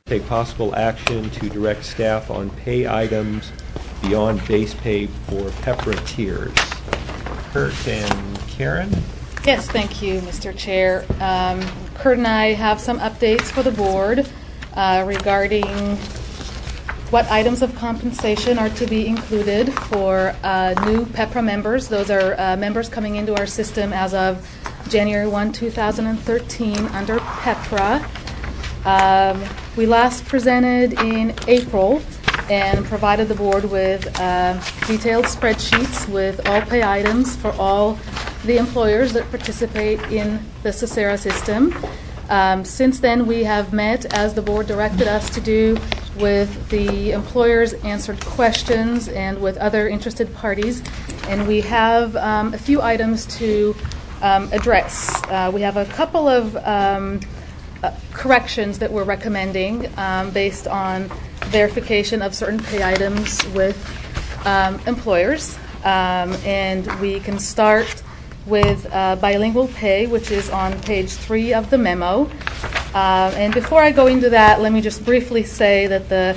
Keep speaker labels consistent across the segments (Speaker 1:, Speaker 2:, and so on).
Speaker 1: Take possible action to direct staff on pay items beyond base pay for PEPRA tiers. Kurt and Karen?
Speaker 2: Yes, thank you, Mr. Chair. Kurt and I have some updates for the board regarding what items of compensation are to be included for new PEPRA members. Those are members coming into our system as of January 1, 2013 under PEPRA. We last presented in April and provided the board with detailed spreadsheets with all pay items for all the employers that participate in the CESARA system. Since then, we have met, as the board directed us to do, with the employers, answered questions, and with other interested parties. And we have a few items to address. We have a couple of corrections that we're recommending based on verification of certain pay items with employers. And we can start with bilingual pay, which is on page 3 of the memo. And before I go into that, let me just briefly say that the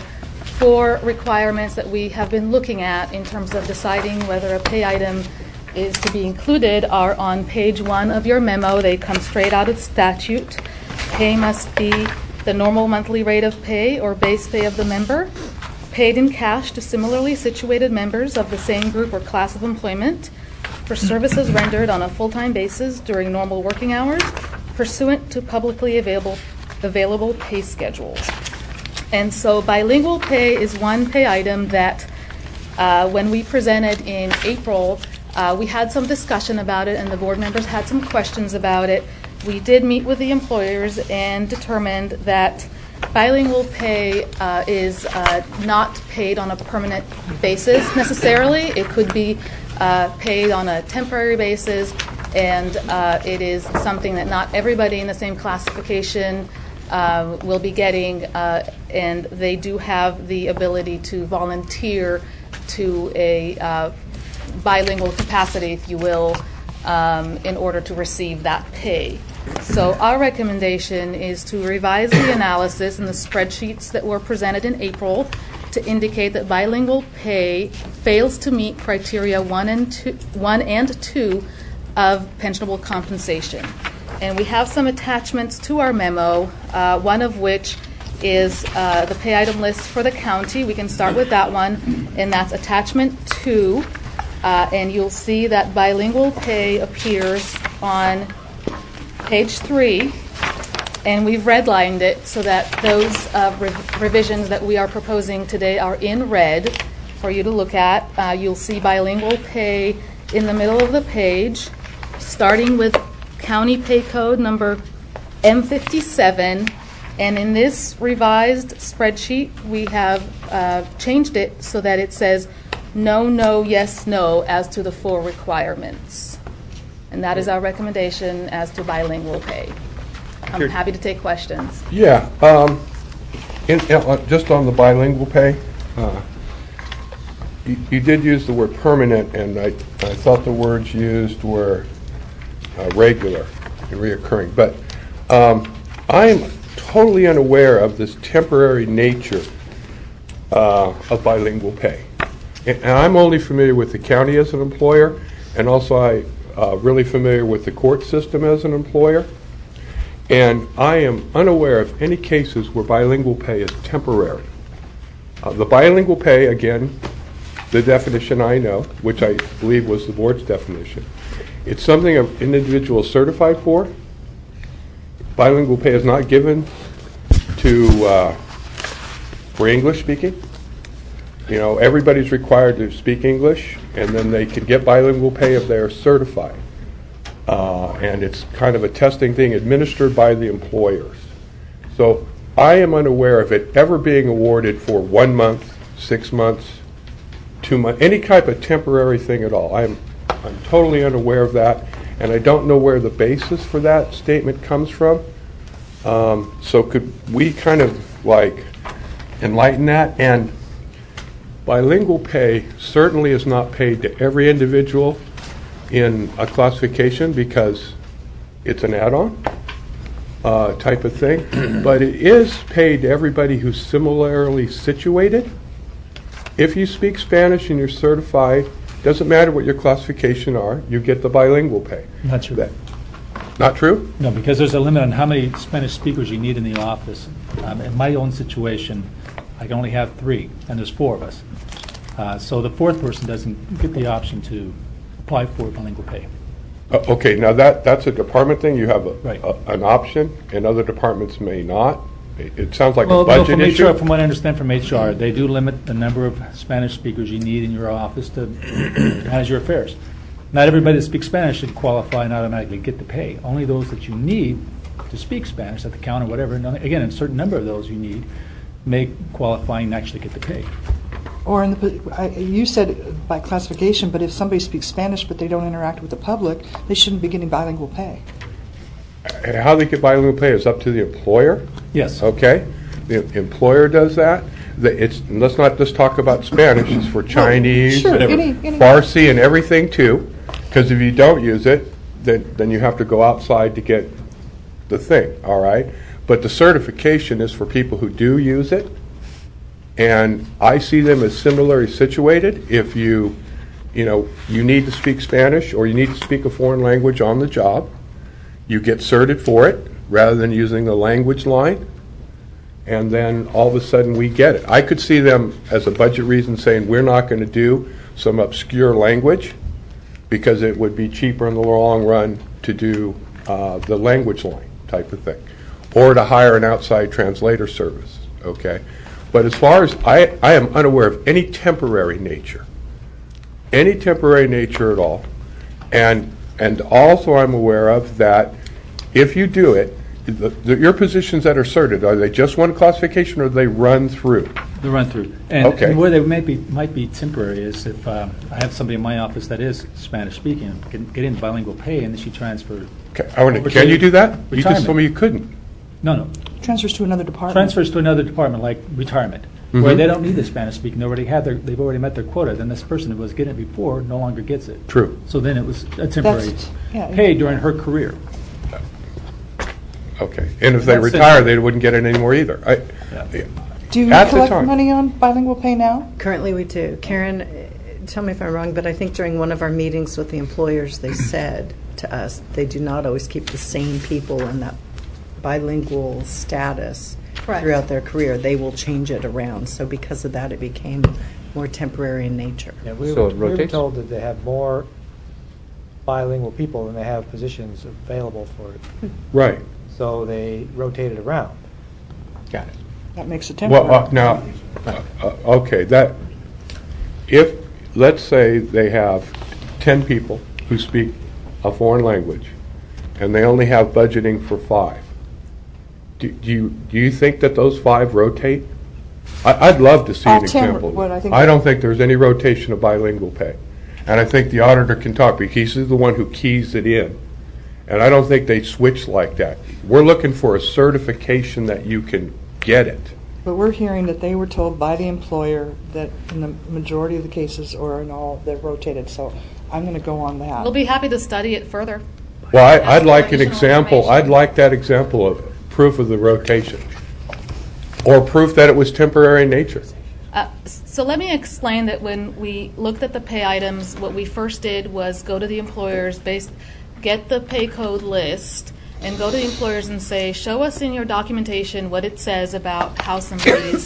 Speaker 2: 4 requirements that we have been looking at in terms of deciding whether a pay item is to be included are on page 1 of your memo. They come straight out of statute. Pay must be the normal monthly rate of pay or base pay of the member, paid in cash to similarly situated members of the same group or class of employment for services rendered on a full-time basis during normal working hours, pursuant to publicly available pay schedules. And so bilingual pay is one pay item that when we presented in April, we had some discussion about it and the board members had some questions about it. We did meet with the employers and determined that bilingual pay is not paid on a permanent basis necessarily. It could be paid on a temporary basis, and it is something that not everybody in the same classification will be getting, and they do have the ability to volunteer to a bilingual capacity, if you will, in order to receive that pay. So our recommendation is to revise the analysis in the spreadsheets that were presented in April to indicate that bilingual pay fails to meet criteria 1 and 2 of pensionable compensation. And we have some attachments to our memo, one of which is the pay item list for the county. We can start with that one, and that's attachment 2. And you'll see that bilingual pay appears on page 3, and we've redlined it so that those revisions that we are proposing today are in red for you to look at. You'll see bilingual pay in the middle of the page, starting with county pay code number M57. And in this revised spreadsheet, we have changed it so that it says no, no, yes, no as to the 4 requirements. And that is our recommendation as to bilingual pay. I'm happy to take questions.
Speaker 3: Yeah, just on the bilingual pay, you did use the word permanent, and I thought the words used were regular and reoccurring. But I'm totally unaware of this temporary nature of bilingual pay. And I'm only familiar with the county as an employer, and also I'm really familiar with the court system as an employer. And I am unaware of any cases where bilingual pay is temporary. The bilingual pay, again, the definition I know, which I believe was the board's definition, it's something an individual is certified for. Bilingual pay is not given to for English speaking. You know, everybody's required to speak English, and then they can get bilingual pay if they're certified. And it's kind of a testing thing administered by the employers. So I am unaware of it ever being awarded for 1 month, 6 months, 2 months, any type of temporary thing at all. I'm totally unaware of that, and I don't know where the basis for that statement comes from. So could we kind of like enlighten that? And bilingual pay certainly is not paid to every individual in a classification because it's an add-on. type of thing, but it is paid to everybody who's similarly situated. If you speak Spanish and you're certified, doesn't matter what your classification are, you get the bilingual pay.
Speaker 4: Not true.
Speaker 3: Not true?
Speaker 4: No, because there's a limit on how many Spanish speakers you need in the office. In my own situation, I can only have 3, and there's 4 of us. So the 4th person doesn't get the option to apply for bilingual pay.
Speaker 3: Okay, now that's a department thing. You have
Speaker 4: Right.
Speaker 3: an option, and other departments may not. It sounds like
Speaker 4: Well,
Speaker 3: a budget
Speaker 4: from
Speaker 3: issue.
Speaker 4: HR, from what I understand from HR, they do limit the number of Spanish speakers you need in your office to manage your affairs. Not everybody that speaks Spanish should qualify and automatically get the pay. Only those that you need to speak Spanish at the counter, whatever. And again, a certain number of those you need may qualify and actually get the pay.
Speaker 5: Or you said by classification, but if somebody speaks Spanish but they don't interact with the public, they shouldn't be getting bilingual pay.
Speaker 3: How they get bilingual pay is up to the employer.
Speaker 4: Yes.
Speaker 3: Okay, the employer does that. Let's not just talk about Spanish. It's for Chinese,
Speaker 5: sure,
Speaker 3: whatever,
Speaker 5: any-
Speaker 3: Farsi, and everything too. Because if you don't use it, then you have to go outside to get the thing. All right, but the certification is for people who do use it, and I see them as similarly situated. If you need to speak Spanish or you need to speak a foreign language on the job, you get certed for it rather than using the language line, and then all of a sudden we get it. I could see them as a budget reason saying we're not going to do some obscure language because it would be cheaper in the long run to do the language line type of thing, or to hire an outside translator service, okay? But as far as, I am unaware of any temporary nature at all, and also I'm aware of that if you do it, your positions that are certed, are they just one classification or do they run through?
Speaker 4: The run-through. And,
Speaker 3: Okay.
Speaker 4: and where they might be temporary is if I have somebody in my office that is Spanish-speaking, get in bilingual pay, and then she transfers.
Speaker 3: Okay, can you do that? You just
Speaker 4: Retirement.
Speaker 3: told me you couldn't.
Speaker 4: No.
Speaker 5: Transfers to another department.
Speaker 4: Transfers to another department, like retirement, where they don't need the Spanish-speaking. They've already met their quota. Then this person who was getting it before no longer gets it.
Speaker 3: True.
Speaker 4: So then it was a temporary
Speaker 5: yeah.
Speaker 4: pay during her career.
Speaker 3: Okay, and if they
Speaker 4: That's it.
Speaker 3: retire, they wouldn't get it anymore either.
Speaker 5: Do you
Speaker 3: At the
Speaker 5: collect
Speaker 3: time.
Speaker 5: money on bilingual pay now?
Speaker 6: Currently, we do. Karen, tell me if I'm wrong, but I think during one of our meetings with the employers, they said to us they do not always keep the same people in that bilingual status
Speaker 2: Correct.
Speaker 6: throughout their career. They will change it around. So because of that, it became more temporary in nature.
Speaker 7: Yeah, we
Speaker 1: So
Speaker 7: were
Speaker 1: it
Speaker 7: we were
Speaker 1: rotates?
Speaker 7: told that they have more bilingual people than they have positions available for it.
Speaker 3: Right.
Speaker 7: So they rotated around.
Speaker 1: Got it.
Speaker 5: That makes it temporary.
Speaker 3: Well, now, okay, if, let's say they have 10 people who speak a foreign language, and they only have budgeting for 5, do you think that those 5 rotate? I'd love to see an example. I don't think there's any rotation of bilingual pay. And I think the auditor can talk, because he's the one who keys it in. And I don't think they switch like that. We're looking for a certification that you can get it.
Speaker 5: But we're hearing that they were told by the employer that in the majority of the cases, or in all, they're rotated. So I'm going to go on that.
Speaker 2: We'll be happy to study it further.
Speaker 3: Well, I'd like an
Speaker 2: Additional
Speaker 3: example,
Speaker 2: information.
Speaker 3: I'd like that example of proof of the rotation, or proof that it was temporary in nature.
Speaker 2: So let me explain that when we looked at the pay items, what we first did was go to the employers, get the pay code list, and go to the employers and say, show us in your documentation what it says about how somebody is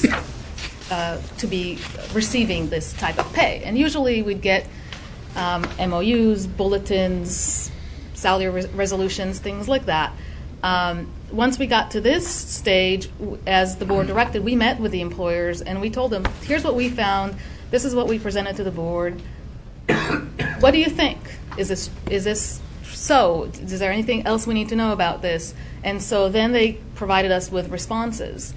Speaker 2: to be receiving this type of pay. And usually we'd get MOUs, bulletins, salary resolutions, things like that. Once we got to this stage, as the board directed, we met with the employers and we told them, here's what we found, this is what we presented to the board. What do you think? Is this so? Is there anything else we need to know about this? And so then they provided us with responses.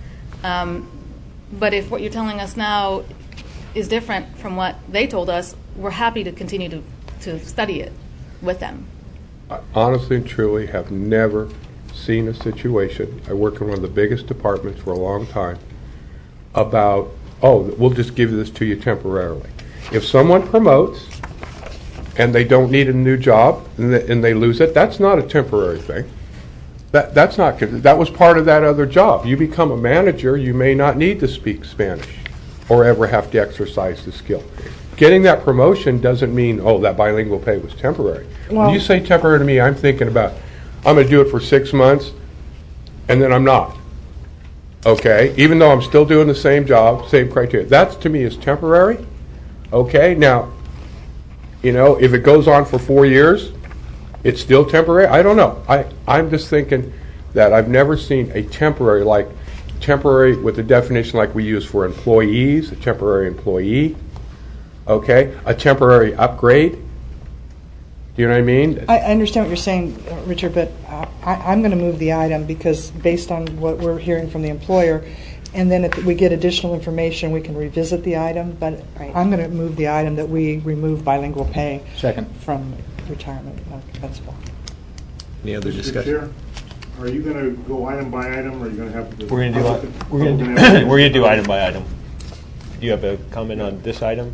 Speaker 2: But if what you're telling us now is different from what they told us, we're happy to continue to study it with them.
Speaker 3: I honestly and truly have never seen a situation, I work in one of the biggest departments for a long time, about, we'll just give this to you temporarily. If someone promotes and they don't need a new job and they lose it, that's not a temporary thing. That was part of that other job. You become a manager, you may not need to speak Spanish or ever have to exercise the skill. Getting that promotion doesn't mean, oh, that bilingual pay was temporary. When you say temporary to me, I'm thinking about, I'm going to do it for 6 months, and then I'm not. Okay? Even though I'm still doing the same job, same criteria. That, to me, is temporary. Okay? Now, if it goes on for 4 years, it's still temporary? I don't know. I'm just thinking that I've never seen a temporary with a definition like we use for employees, a temporary employee. Okay? A temporary upgrade. Do you know what I mean?
Speaker 5: I understand what you're saying, Richard, but I'm going to move the item because based on what we're hearing from the employer, and then if we get additional information, we can revisit the item. But I'm going to move the item that we remove bilingual pay from retirement. That's fine.
Speaker 1: Any other
Speaker 8: Mr.
Speaker 1: discussion?
Speaker 8: Chair, are you going to go item by item, or are you going to have?
Speaker 1: We're going to do item by item. Do you have a comment on this item?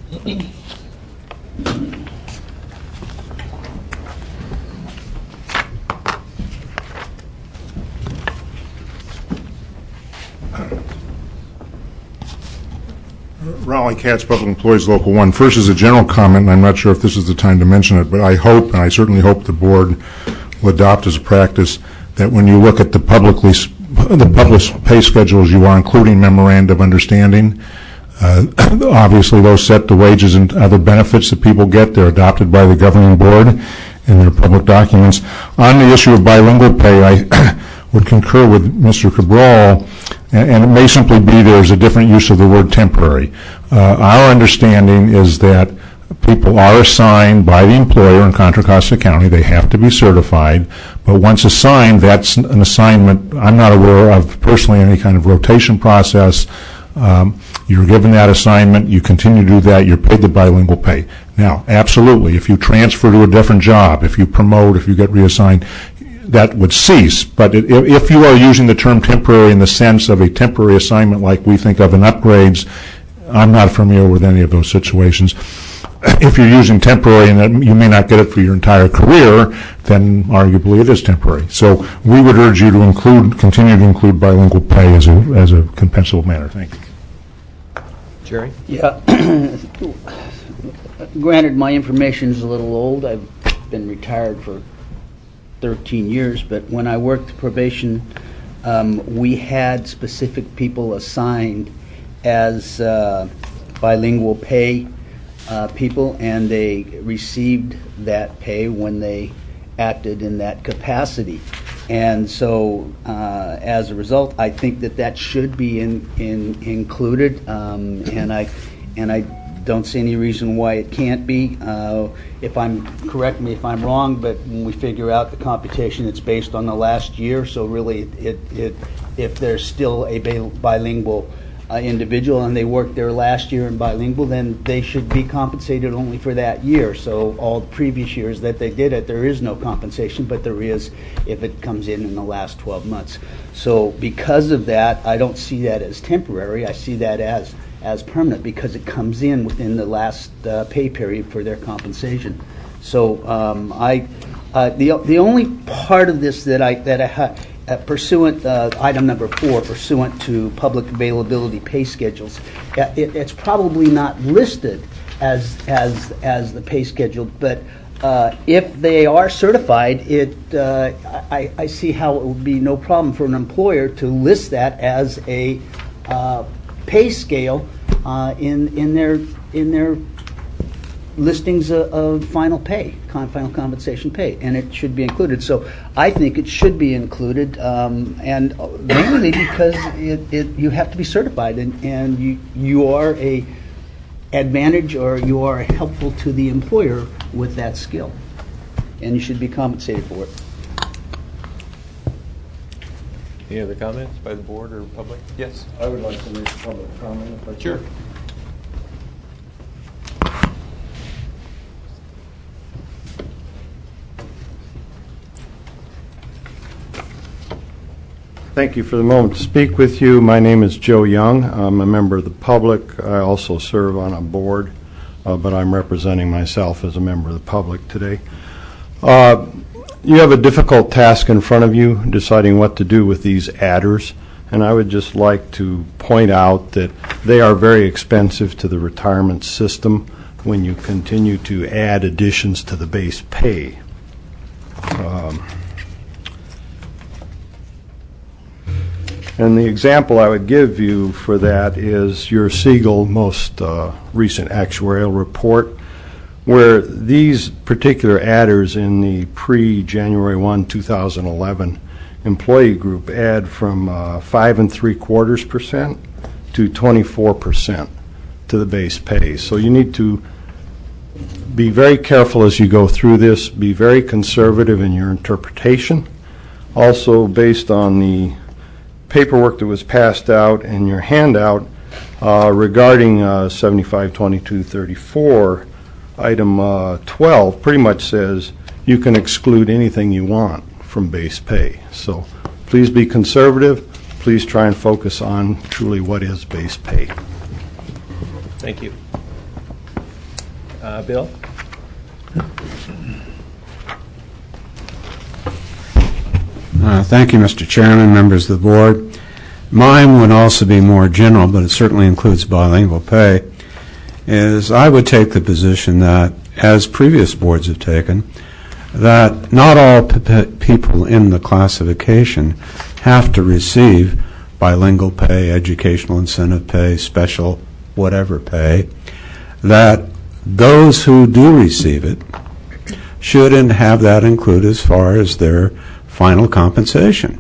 Speaker 8: Raleigh Katz, Public Employees Local 1. First is a general comment, and I'm not sure if this is the time to mention it, but I hope, and I certainly hope the board will adopt as a practice that when you look at the published pay schedules, you are including memoranda of understanding. Obviously, those set the wages and other benefits that people get. They're adopted by the governing board in their public documents. On the issue of bilingual pay, I would concur with Mr. Cabral, and it may simply be there's a different use of the word temporary. Our understanding is that people are assigned by the employer in Contra Costa County. They have to be certified, but once assigned, that's an assignment. I'm not aware of personally any kind of rotation process. You're given that assignment, you continue to do that, you're paid the bilingual pay. Now, absolutely, if you transfer to a different job, if you promote, if you get reassigned, that would cease. But if you are using the term temporary in the sense of a temporary assignment like we think of in upgrades, I'm not familiar with any of those situations. If you're using temporary and that you may not get it for your entire career, then arguably it is temporary. So we would urge you to continue to include bilingual pay as a compensable matter. Thank you.
Speaker 1: Jerry?
Speaker 9: Yeah. Granted, my information is a little old. I've been retired for 13 years, but when I worked probation, we had specific people assigned as bilingual pay people, and they received that pay when they acted in that capacity. And so as a result, I think that should be included, and I don't see any reason why it can't be. Correct me if I'm wrong, but when we figure out the computation, it's based on the last year. So really, if there's still a bilingual individual and they worked their last year in bilingual, then they should be compensated only for that year. So all the previous years that they did it, there is no compensation, but there is if it comes in the last 12 months. So because of that, I don't see that as temporary. I see that as permanent because it comes in within the last pay period for their compensation. So the only part of this that I pursuant item number 4, pursuant to public availability pay schedules, it's probably not listed as the pay schedule, but if they are certified, I see how it would be no problem for an employer to list that as a pay scale in their listings of final pay, final compensation pay, and it should be included. So I think it should be included, and mainly because you have to be certified, and you are a advantage or you are helpful to the employer with that skill, and you should be compensated for it.
Speaker 1: Any other comments by the board or public? Yes.
Speaker 10: I would like to make a public comment if I could.
Speaker 1: Sure.
Speaker 10: Thank you for the moment to speak with you. My name is Joe Young. I'm a member of the public. I also serve on a board, but I'm representing myself as a member of the public today. You have a difficult task in front of you, deciding what to do with these adders, and I would just like to point out that they are very expensive to the retirement system when you continue to add additions to the base pay. And the example I would give you for that is your Siegel most recent actuarial report, where these particular adders in the pre-January 1, 2011 employee group add from 5.75% to 24% to the base pay. So you need to be very careful as you go through this, be very conservative in your interpretation. Also, based on the paperwork that was passed out in your handout regarding 752234, item 12 pretty much says you can exclude anything you want from base pay. So please be conservative. Please try and focus on truly what is base pay.
Speaker 1: Thank you. Bill?
Speaker 11: Thank you, Mr. Chairman, members of the board. Mine would also be more general, but it certainly includes bilingual pay, is I would take the position that, as previous boards have taken, that not all people in the classification have to receive bilingual pay, educational incentive pay, special whatever pay, that those who do receive it shouldn't have that included as far as their final compensation.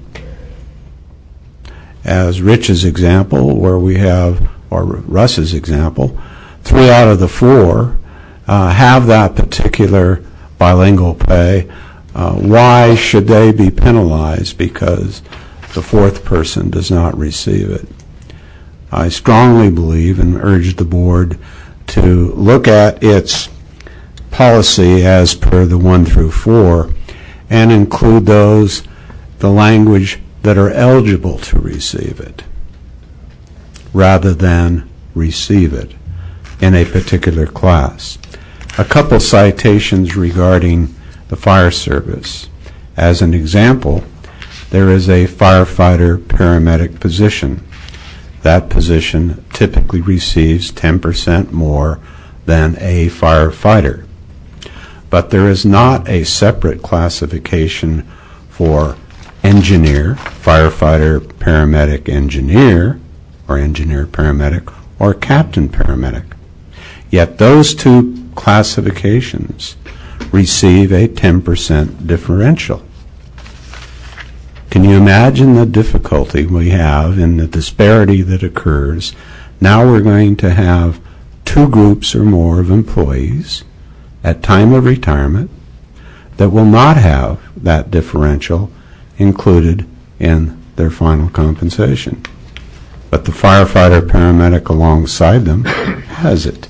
Speaker 11: As Rich's example, where we have, or Russ's example, 3 out of the 4 have that particular bilingual pay. Why should they be penalized because the 4th person does not receive it? I strongly believe and urge the board to look at its policy as per the 1 through 4 and include those, the language that are eligible to receive it, rather than receive it in a particular class. A couple citations regarding the fire service. As an example, there is a firefighter paramedic position. That position typically receives 10% more than a firefighter. But there is not a separate classification for engineer, firefighter, paramedic, engineer, or engineer, paramedic, or captain, paramedic. Yet those 2 classifications receive a 10% differential. Can you imagine the difficulty we have in the disparity that occurs? Now we're going to have 2 groups or more of employees at time of retirement that will not have that differential included in their final compensation. But the firefighter paramedic alongside them has it.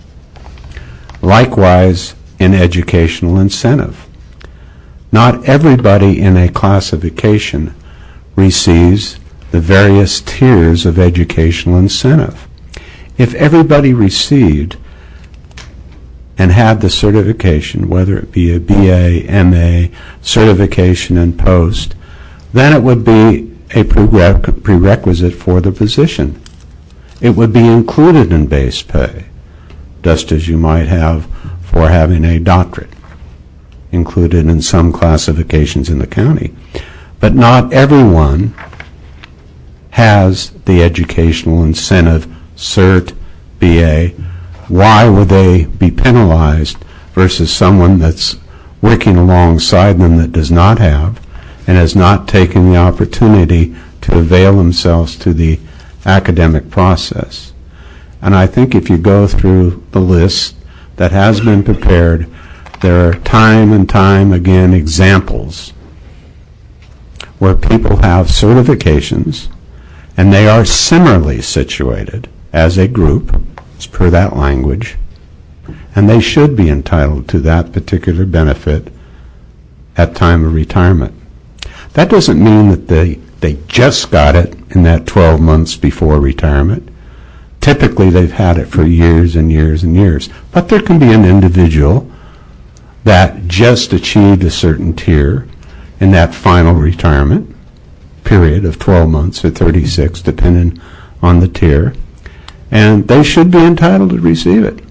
Speaker 11: Likewise, in educational incentive. Not everybody in a classification receives the various tiers of educational incentive. If everybody received and had the certification, whether it be a BA, MA, certification and post, then it would be a prerequisite for the position. It would be included in base pay, just as you might have for having a doctorate included in some classifications in the county. But not everyone has the educational incentive, cert, BA. Why would they be penalized versus someone that's working alongside them that does not have and has not taken the opportunity to avail themselves to the academic process? And I think if you go through the list that has been prepared, there are time and time again examples where people have certifications and they are similarly situated as a group, as per that language, and they should be entitled to that particular benefit at time of retirement. That doesn't mean that they just got it in that 12 months before retirement. Typically, they've had it for years and years and years. But there can be an individual that just achieved a certain tier in that final retirement period of 12 months or 36, depending on the tier, and they should be entitled to receive it.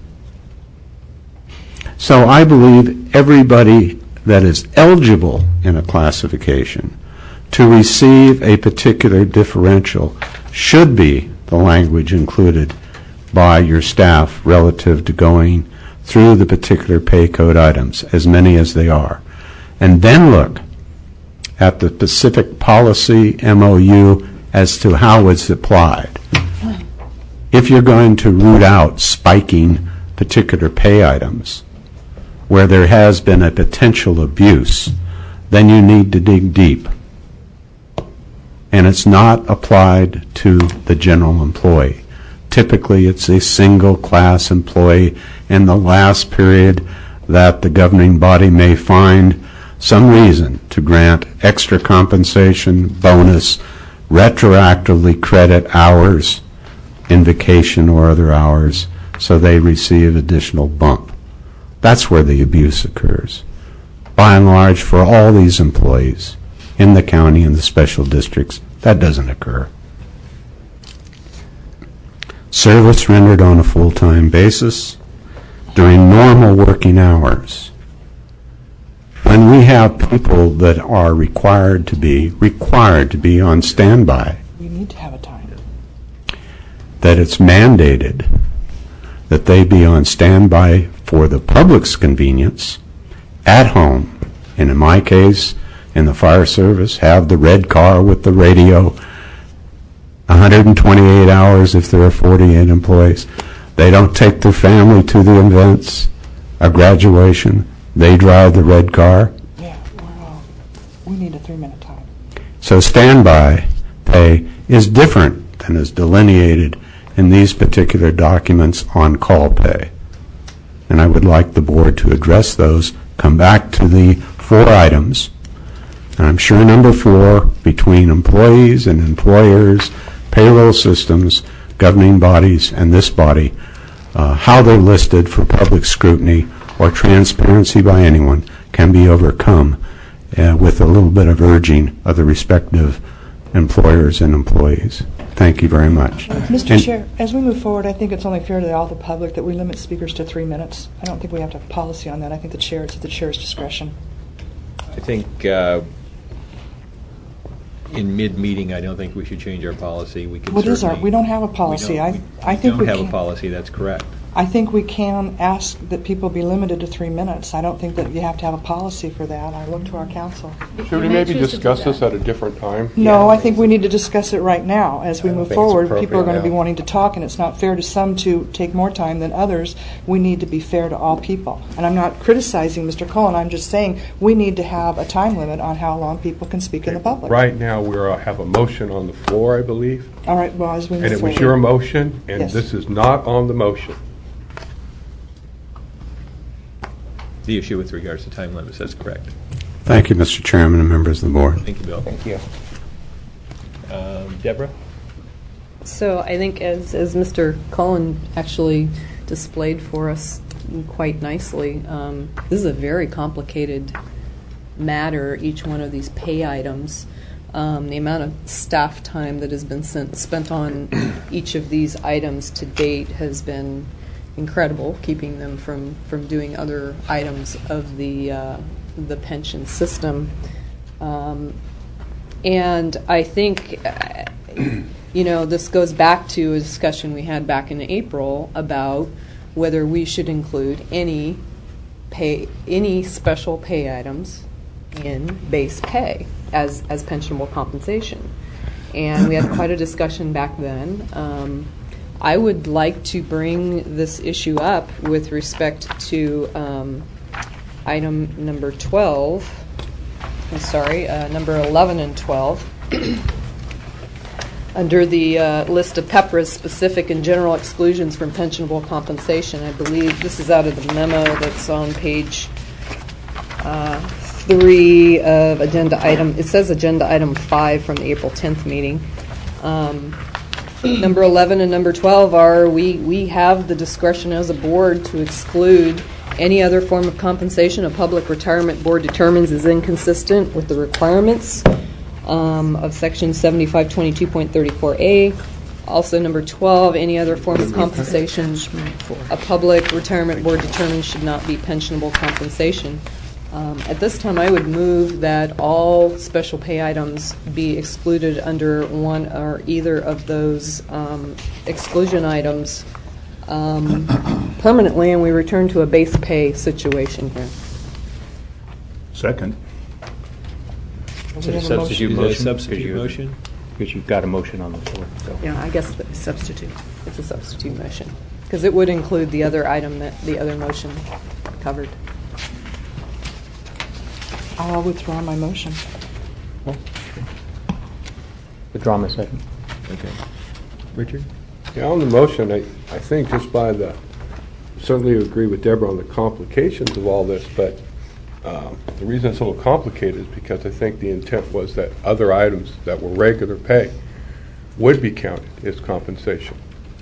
Speaker 11: So I believe everybody that is eligible in a classification to receive a particular differential should be the language included by your staff relative to going through the particular pay code items, as many as they are, and then look at the specific policy MOU as to how it's applied. If you're going to root out spiking particular pay items where there has been a potential abuse, then you need to dig deep. And it's not applied to the general employee. Typically, it's a single class employee in the last period that the governing body may find some reason to grant extra compensation, bonus, retroactively credit hours in vacation or other hours, so they receive additional bump. That's where the abuse occurs. By and large, for all these employees in the county and the special districts, that doesn't occur. Service rendered on a full-time basis during normal working hours. When we have people that are required to be on standby,
Speaker 5: We need to have a time.
Speaker 11: that it's mandated that they be on standby for the public's convenience at home, and in my case, in the fire service, have the red car with the radio, 128 hours if there are 48 employees. They don't take their family to the events, a graduation. They drive the red car.
Speaker 5: Yeah, we need a 3-minute time.
Speaker 11: So standby pay is different than is delineated in these particular documents on call pay. And I would like the board to address those, come back to the 4 items. And I'm sure number 4, between employees and employers, payroll systems, governing bodies, and this body, how they're listed for public scrutiny or transparency by anyone can be overcome with a little bit of urging of the respective employers and employees. Thank you very much.
Speaker 5: Mr. Chair, as we move forward, I think it's only fair to all the public that we limit speakers to 3 minutes. I don't think we have to have a policy on that. I think it's at the chair's discretion.
Speaker 1: I think in mid-meeting, I don't think we should change our policy. We can
Speaker 5: What is our?
Speaker 1: certainly-
Speaker 5: We don't have a policy. I think
Speaker 1: We
Speaker 5: we
Speaker 1: don't have a
Speaker 5: can.
Speaker 1: policy, that's correct.
Speaker 5: I think we can ask that people be limited to 3 minutes. I don't think that you have to have a policy for that. I look to our council.
Speaker 3: Should we maybe discuss this at a different time?
Speaker 5: No, I think we need to discuss it right now. As we
Speaker 1: I don't
Speaker 5: move
Speaker 1: think it's
Speaker 5: forward, people are
Speaker 1: appropriate
Speaker 5: going to be
Speaker 1: now.
Speaker 5: wanting to talk, and it's not fair to some to take more time than others. We need to be fair to all people. And I'm not criticizing Mr. Cullen. I'm just saying we need to have a time limit on how long people can speak in the public.
Speaker 3: Right now, we have a motion on the floor, I believe,
Speaker 5: All right, well, as we move
Speaker 3: and it
Speaker 5: forward.
Speaker 3: was your motion, and
Speaker 5: Yes.
Speaker 3: this is not on the motion.
Speaker 1: The issue with regards to time limits, that's correct.
Speaker 11: Thank you, Mr. Chairman and members of the board.
Speaker 1: Thank you, Bill.
Speaker 7: Thank you.
Speaker 1: Deborah?
Speaker 12: So I think as Mr. Cullen actually displayed for us quite nicely, this is a very complicated matter, each one of these pay items. The amount of staff time that has been spent on each of these items to date has been incredible, keeping them from doing other items of the pension system. And I think, this goes back to a discussion we had back in April about whether we should include any special pay items in base pay as pensionable compensation. And we had quite a discussion back then. I would like to bring this issue up with respect to item number 12. I'm sorry, number 11 and 12. Under the list of PEPRA's specific and general exclusions from pensionable compensation, I believe this is out of the memo that's on page 3 of agenda item. It says agenda item 5 from the April 10th meeting. Number 11 and number 12 are we have the discretion as a board to exclude Any other form of compensation a public retirement board determines is inconsistent with the requirements of Section 7522.34A. Also, number 12, any other form of compensation a public retirement board determines should not be pensionable compensation. At this time, I would move that all special pay items be excluded under one or either of those exclusion items permanently, and we return to a base pay situation here.
Speaker 4: Second.
Speaker 1: Is it a substitute motion? Because you've got a motion on the floor. So.
Speaker 12: Yeah, I guess the substitute. It's a substitute motion because it would include the other item that the other motion covered.
Speaker 5: I'll withdraw my motion.
Speaker 7: Withdraw my second.
Speaker 1: Okay. Richard?
Speaker 3: Yeah, on the motion, I think just by certainly agree with Deborah on the complications of all this, but the reason it's a little complicated is because I think the intent was that other items that were regular pay would be counted as compensation.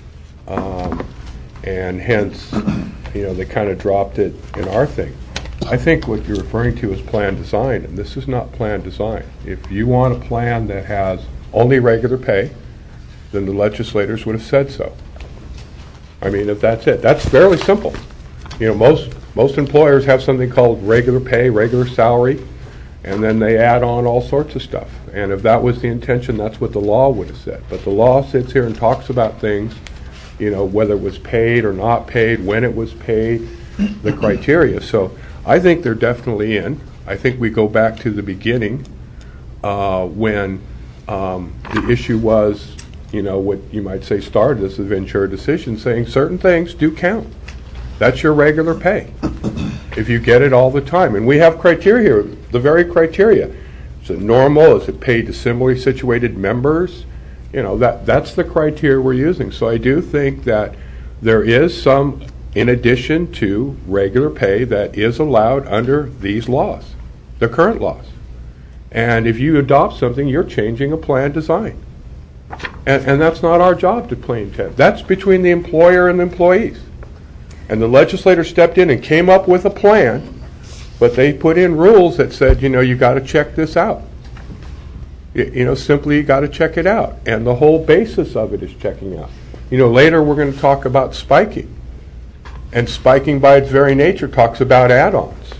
Speaker 3: And hence, they kind of dropped it in our thing. I think what you're referring to is plan design, and this is not plan design. If you want a plan that has only regular pay, then the legislators would have said so. I mean, if that's it, that's fairly simple. Most employers have something called regular pay, regular salary, and then they add on all sorts of stuff. And if that was the intention, that's what the law would have said. But the law sits here and talks about things, whether it was paid or not paid, when it was paid, the criteria. So I think they're definitely in. I think we go back to the beginning when the issue was, what you might say started this Ventura decision, saying certain things do count. That's your regular pay if you get it all the time. And we have criteria here, the very criteria. Is it normal? Is it paid to similarly situated members? That's the criteria we're using. So I do think that there is some, in addition to regular pay, that is allowed under these laws, the current laws. And if you adopt something, you're changing a plan design. And that's not our job to play intent. That's between the employer and the employees. And the legislator stepped in and came up with a plan, but they put in rules that said, you got to check this out. Simply you got to check it out. And the whole basis of it is checking out. Later we're going to talk about spiking. And spiking by its very nature talks about add-ons.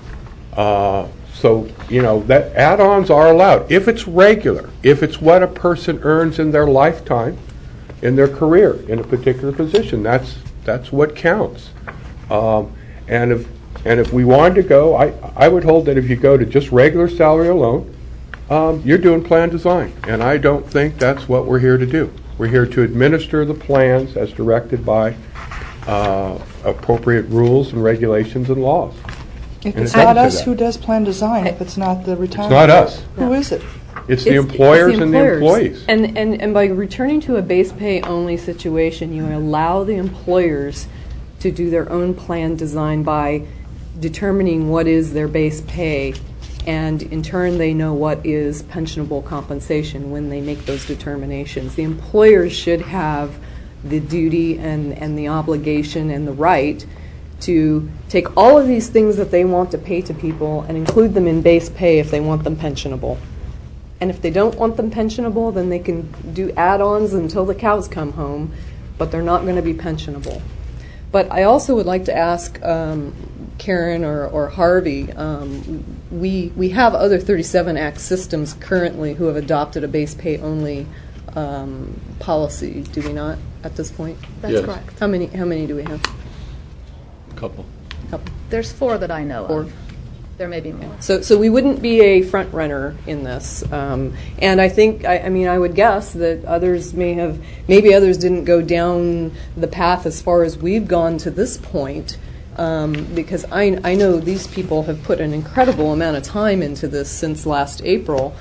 Speaker 3: So that add-ons are allowed. If it's regular, if it's what a person earns in their lifetime, in their career, in a particular position, that's what counts. And if we wanted to go, I would hold that if you go to just regular salary alone, you're doing plan design. And I don't think that's what we're here to do. We're here to administer the plans as directed by appropriate rules and regulations and laws.
Speaker 5: If it's not us, who does plan design? If it's not the retirement?
Speaker 3: It's not us.
Speaker 5: Who is it?
Speaker 3: It's the employers and the employees.
Speaker 12: And by returning to a base pay only situation, you allow the employers to do their own plan design by determining what is their base pay, and in turn they know what is pensionable compensation when they make those determinations. The employers should have the duty and the obligation and the right to take all of these things that they want to pay to people and include them in base pay if they want them pensionable. And if they don't want them pensionable, then they can do add-ons until the cows come home, but they're not going to be pensionable. But I also would like to ask Karen or Harvey, we have other 37 Act systems currently who have adopted a base pay only policy, do we not, at this point?
Speaker 2: That's
Speaker 3: Yes.
Speaker 2: correct.
Speaker 12: How many do we have?
Speaker 1: Couple.
Speaker 2: There's 4 that I know
Speaker 12: 4.
Speaker 2: of. There may be more.
Speaker 12: So we wouldn't be a front runner in this, and I think I would guess that others maybe others didn't go down the path as far as we've gone to this point, because I know these people have put an incredible amount of time into this since last April,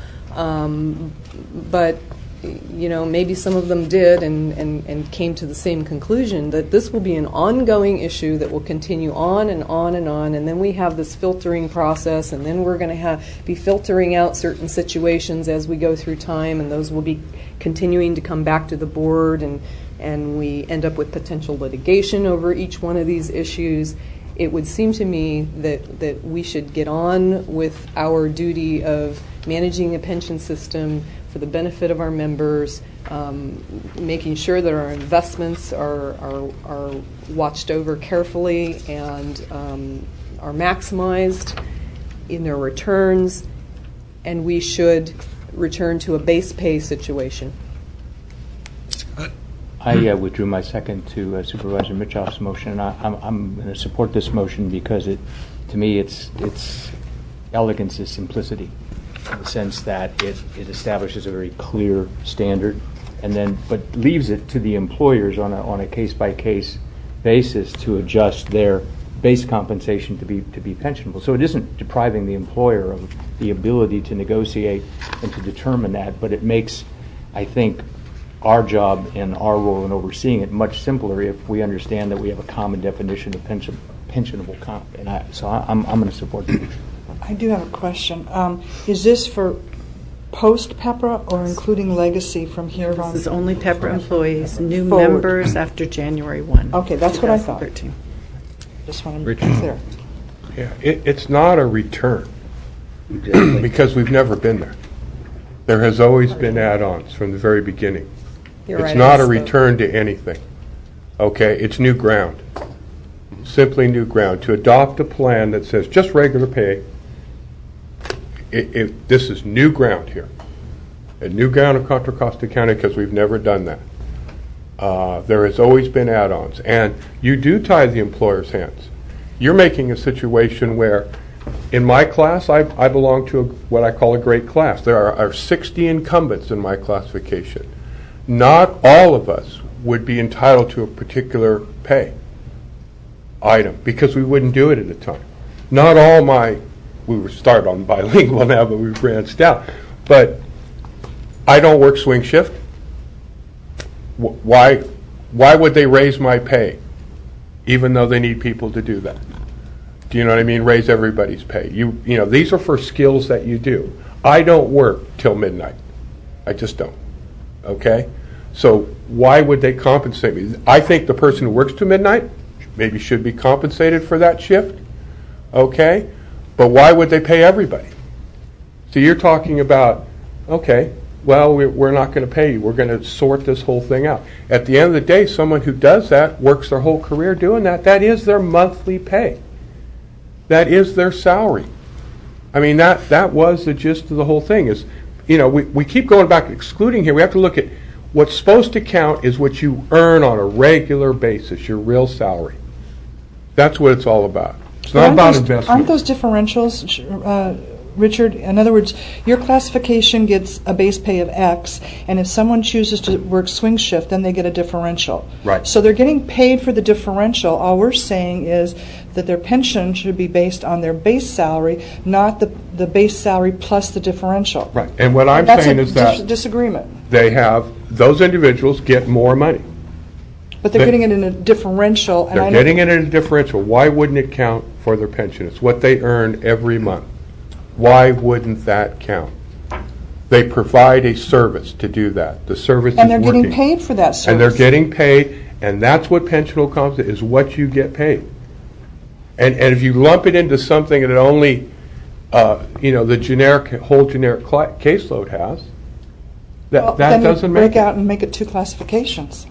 Speaker 12: but maybe some of them did and came to the same conclusion that this will be an ongoing issue that will continue on and on and on, and then we have this filtering process, and then we're going to be filtering out certain situations as we go through time, and those will be continuing to come back to the board, and we end up with potential litigation over each one of these issues. it would seem to me that we should get on with our duty of managing a pension system for the benefit of our members, making sure that our investments are watched over carefully and are maximized in their returns, and we should return to a base pay situation.
Speaker 13: I withdrew my second to Supervisor Mitchoff's motion, and I'm going to support this motion because to me, its elegance is simplicity, in the sense that it establishes a very clear standard, but leaves it to the employers on a case-by-case basis to adjust their base compensation to be pensionable. So it isn't depriving the employer of the ability to negotiate and to determine that, but it makes, I think, our job and our role in overseeing it much simpler if we understand that we have a common definition of pensionable comp. And I'm going to support the motion.
Speaker 5: I do have a question. Is this for post-PEPRA or including legacy from here on?
Speaker 6: This is only PEPRA employees, new
Speaker 5: Forward.
Speaker 6: members after January 1.
Speaker 5: Okay, that's what I thought.
Speaker 6: 2013.
Speaker 5: Just want to be clear.
Speaker 3: Yeah, it's not a return because we've never been there. There has always been add-ons from the very beginning. It's not a return to anything. Okay, it's new ground. Simply new ground. To adopt a plan that says just regular pay, this is new ground here. A new ground in Contra Costa County because we've never done that. There has always been add-ons. And you do tie the employer's hands. You're making a situation where, in my class, I belong to what I call a great class. There are 60 incumbents in my classification. Not all of us would be entitled to a particular pay item because we wouldn't do it at a time. Not all we were started on bilingual now, but we've branched out. But I don't work swing shift. Why would they raise my pay, even though they need people to do that? Do you know what I mean? Raise everybody's pay. You know, these are for skills that you do. I don't work till midnight. I just don't. Okay? So why would they compensate me? I think the person who works till midnight maybe should be compensated for that shift. Okay? But why would they pay everybody? So you're talking about, okay, well, we're not going to pay you. We're going to sort this whole thing out. At the end of the day, someone who does that, works their whole career doing that, that is their monthly pay. That is their salary. I mean, that was the gist of the whole thing is, you know, we keep going back and excluding here. We have to look at what's supposed to count is what you earn on a regular basis, your real salary. That's what it's all about. It's not about investment.
Speaker 5: Aren't those differentials, Richard? In other words, your classification gets a base pay of X, and if someone chooses to work swing shift, then they get a differential.
Speaker 3: Right.
Speaker 5: So they're getting paid for the differential. All we're saying is that their pension should be based on their base salary, not the base salary plus the differential.
Speaker 3: Right. And what I'm saying is that
Speaker 5: that's a disagreement.
Speaker 3: Those individuals get more money.
Speaker 5: But they're getting it in a differential.
Speaker 3: They're getting it in a differential. Why wouldn't it count for their pension? It's what they earn every month. Why wouldn't that count? They provide a service to do that. The service is working.
Speaker 5: And they're getting paid for that service.
Speaker 3: And they're getting paid, and that's what pensionable compensation is, what you get paid. And if you lump it into something that only, the whole generic caseload has, that doesn't make it.
Speaker 5: Break out and make it two classifications.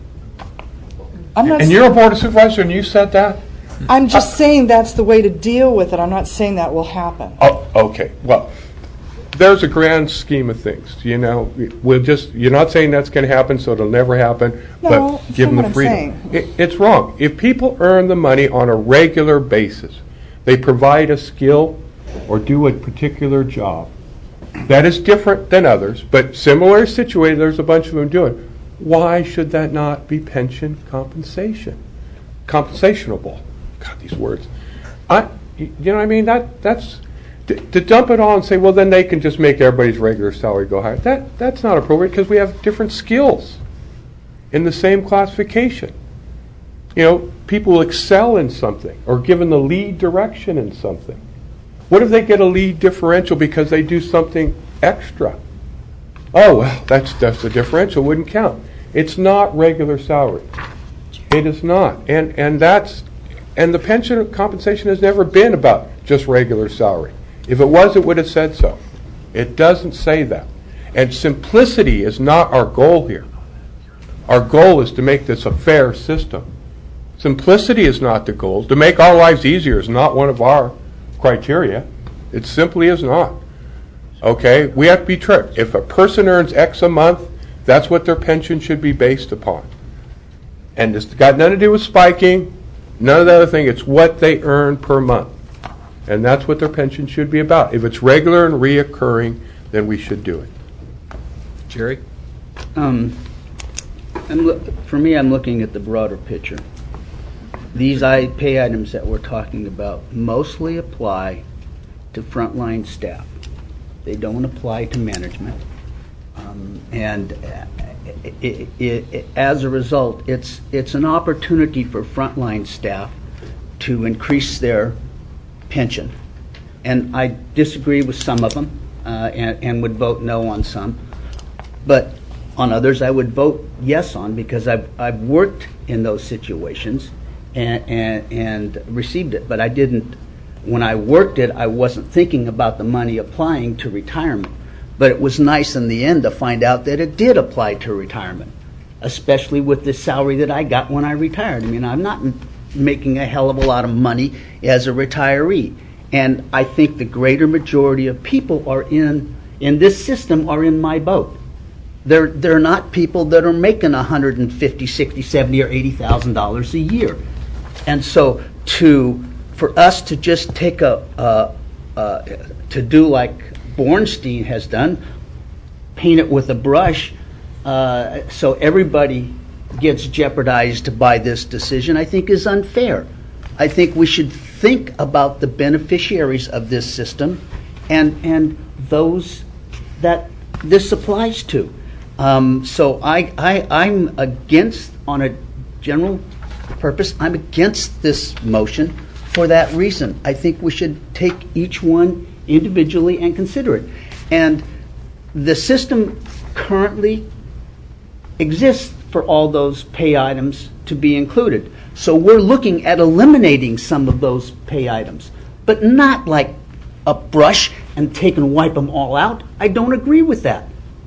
Speaker 3: And you're a board of supervisors, and you said that?
Speaker 5: I'm just saying that's the way to deal with it. I'm not saying that will happen.
Speaker 3: Oh, okay. Well, there's a grand scheme of things. You know, you're not saying that's going to happen, so it'll never happen.
Speaker 5: No,
Speaker 3: but give them the freedom. It's wrong. If people earn the money on a regular basis, they provide a skill or do a particular job that is different than others, but similar situated. There's a bunch of them doing. Why should that not be pension compensation? Compensationable. God, these words. You know what I mean? That's to dump it all and say, well, then they can just make everybody's regular salary go higher. That's not appropriate because we have different skills in the same classification. You know, people will excel in something or given the lead direction in something. What if they get a lead differential because they do something extra? Oh, well, that's the differential. Wouldn't count. It's not regular salary. It is not. And that's And the pension compensation has never been about just regular salary. If it was, it would have said so. It doesn't say that. And simplicity is not our goal here. Our goal is to make this a fair system. Simplicity is not the goal. To make our lives easier is not one of our criteria. It simply is not. Okay? We have to be true. If a person earns X a month, that's what their pension should be based upon. And it's got nothing to do with spiking, none of the other thing. It's what they earn per month. And that's what their pension should be about. If it's regular and reoccurring, then we should do it.
Speaker 1: Jerry?
Speaker 9: For me, I'm looking at the broader picture. These pay items that we're talking about mostly apply to frontline staff. They don't apply to management. And as a result, it's an opportunity for frontline staff to increase their pension. And I disagree with some of them and would vote no on some. But on others, I would vote yes on, because I've worked in those situations and received it. But I didn't, when I worked it, I wasn't thinking about the money applying to retirement. But it was nice in the end to find out that it did apply to retirement, especially with the salary that I got when I retired. I mean, I'm not making a hell of a lot of money as a retiree. And I think the greater majority of people are in this system are in my boat. They're not people that are making $150,000, $60,000, $70,000 or $80,000 a year. And so for us to just take to do like Bornstein has done, paint it with a brush, so everybody gets jeopardized by this decision, I think is unfair. I think we should think about the beneficiaries of this system and those that this applies to. So I'm against, on a general purpose, I'm against this motion for that reason. I think we should take each one individually and consider it. And the system currently exists for all those pay items to be included. So we're looking at eliminating some of those pay items, but not like a brush and take and wipe them all out. I don't agree with that.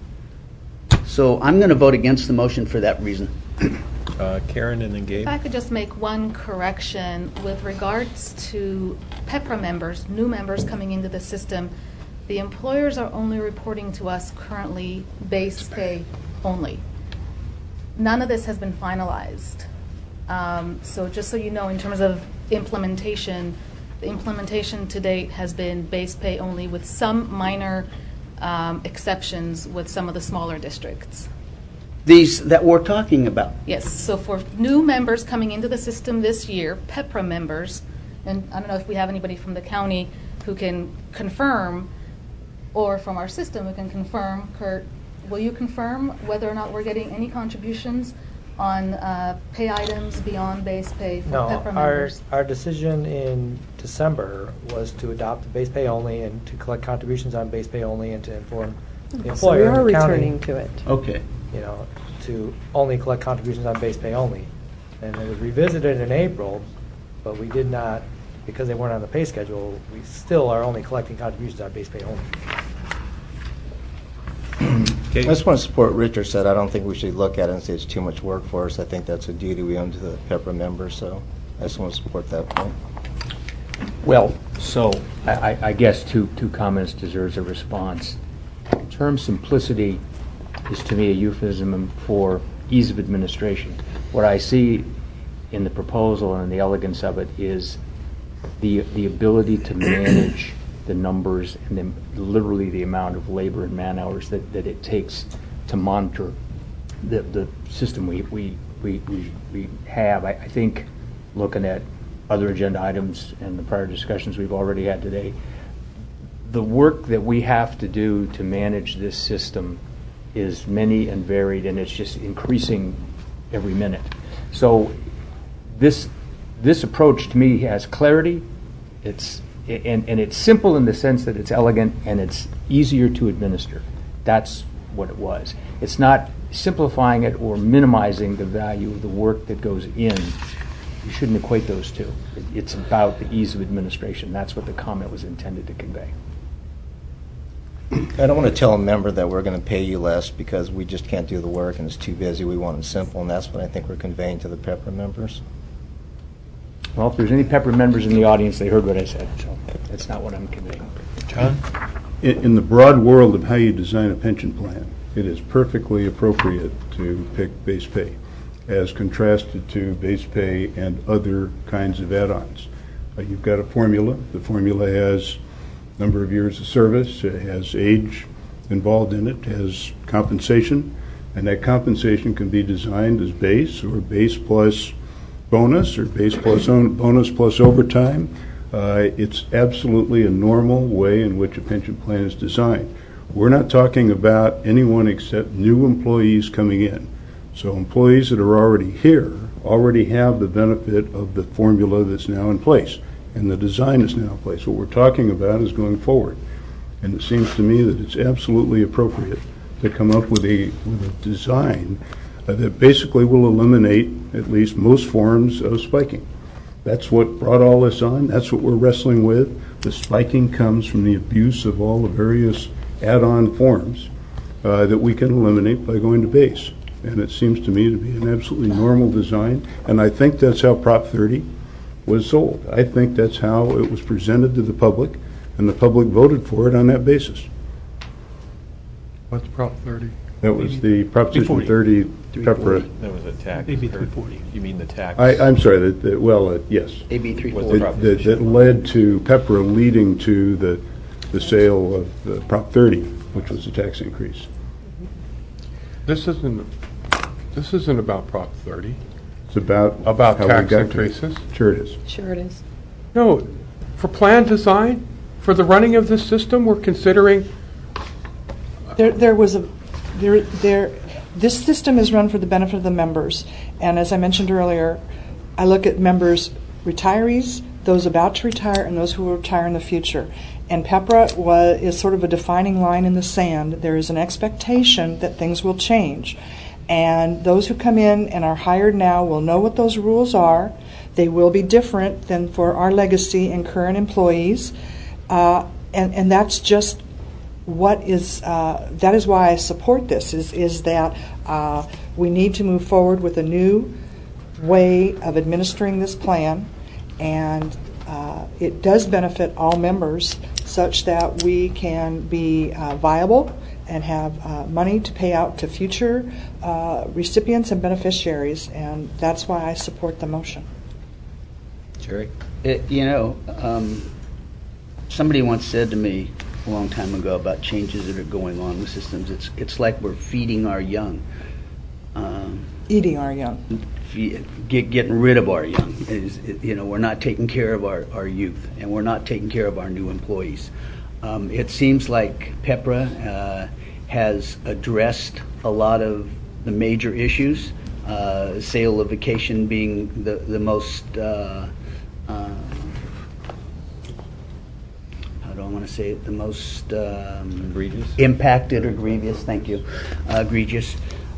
Speaker 9: So I'm going to vote against the motion for that reason.
Speaker 1: Karen and then Gabe.
Speaker 2: If I could just make one correction with regards to PEPRA members, new members coming into the system, the employers are only reporting to us currently base pay only. None of this has been finalized. So just so you know, in terms of implementation, the implementation to date has been base pay only, with some minor exceptions with some of the smaller districts.
Speaker 9: These that we're talking about.
Speaker 2: Yes, so for new members coming into the system this year, PEPRA members, and I don't know if we have anybody from the county who can confirm, or from our system who can confirm. Kurt, will you confirm whether or not we're getting any contributions on pay items beyond base pay for PEPRA members?
Speaker 7: Our decision in December was to adopt the base pay only and to collect contributions on base pay only and to inform the employer.
Speaker 12: So we are
Speaker 7: and the county,
Speaker 12: returning to it.
Speaker 9: Okay.
Speaker 7: To only collect contributions on base pay only. And it was revisited in April, but we did not, because they weren't on the pay schedule, we still are only collecting contributions on base pay only.
Speaker 14: I just want to support what Richard said. I don't think we should look at it and say it's too much work for us. I think that's a duty we owe to the PEPRA members, so I just want to support that point.
Speaker 13: Well, so I guess two comments deserves a response. The term simplicity is to me a euphemism for ease of administration. What I see in the proposal and the elegance of it is the ability to manage the numbers and then literally the amount of labor and man hours that it takes to monitor the system we have. I think looking at other agenda items and the prior discussions we've already had today, the work that we have to do to manage this system is many and varied, and it's just increasing every minute. So this approach to me has clarity. It's simple in the sense that it's elegant and it's easier to administer. That's what it was. It's not simplifying it or minimizing the value of the work that goes in You shouldn't equate those two. It's about the ease of administration. That's what the comment was intended to convey.
Speaker 14: I don't want to tell a member that we're going to pay you less because we just can't do the work and it's too busy. We want it simple, and that's what I think we're conveying to the Pepper members.
Speaker 13: Well, if there's any Pepper members in the audience, they heard what I said, so that's not what I'm conveying.
Speaker 1: John?
Speaker 15: In the broad world of how you design a pension plan, it is perfectly appropriate to pick base pay as contrasted to base pay and other kinds of add-ons. You've got a formula. The formula has number of years of service, it has age involved in it, has compensation, and that compensation can be designed as base or base plus bonus or base plus bonus plus overtime. It's absolutely a normal way in which a pension plan is designed. We're not talking about anyone except new employees coming in. So employees that are already here already have the benefit of the formula that's now in place, and the design is now in place. What we're talking about is going forward. And it seems to me that it's absolutely appropriate to come up with a design that basically will eliminate at least most forms of spiking. That's what brought all this on. That's what we're wrestling with. The spiking comes from the abuse of all the various add-on forms that we can eliminate by going to base. And it seems to me to be an absolutely normal design. And I think that's how Prop 30 was sold. I think that's how it was presented to the public, and the public voted for it on that basis.
Speaker 3: What's Prop 30?
Speaker 15: That was the Proposition 30 Pepper.
Speaker 1: That was a tax.
Speaker 4: AB 340.
Speaker 1: You mean the tax?
Speaker 15: I'm sorry, yes.
Speaker 9: AB 340.
Speaker 15: That led to Pepper leading to the sale of the Prop 30, which was a tax increase.
Speaker 3: This isn't about Prop 30.
Speaker 15: It's about how
Speaker 3: tax
Speaker 15: we got
Speaker 3: increases.
Speaker 15: Sure it is.
Speaker 12: Sure it is.
Speaker 3: No, for plan design, for the running of this system, we're considering.
Speaker 5: This system is run for the benefit of the members, and as I mentioned earlier, I look at members, retirees, those about to retire, and those who will retire in the future. And PEPRA is sort of a defining line in the sand. There is an expectation that things will change. And those who come in and are hired now will know what those rules are. They will be different than for our legacy and current employees. And that's just what is, that is why I support this, is that we need to move forward with a new way of administering this plan. And it does benefit all members such that we can be viable and have money to pay out to future recipients and beneficiaries, and that's why I support the motion.
Speaker 14: Jerry?
Speaker 9: Somebody once said to me a long time ago about changes that are going on with systems, it's like we're feeding our young.
Speaker 5: Eating our young.
Speaker 9: Getting rid of our young. We're not taking care of our youth, and we're not taking care of our new employees. It seems like PEPRA has addressed a lot of the major issues, sale of vacation being the most, how do I want to say it, the most
Speaker 1: egregious?
Speaker 9: Impacted or grievous, thank you, egregious.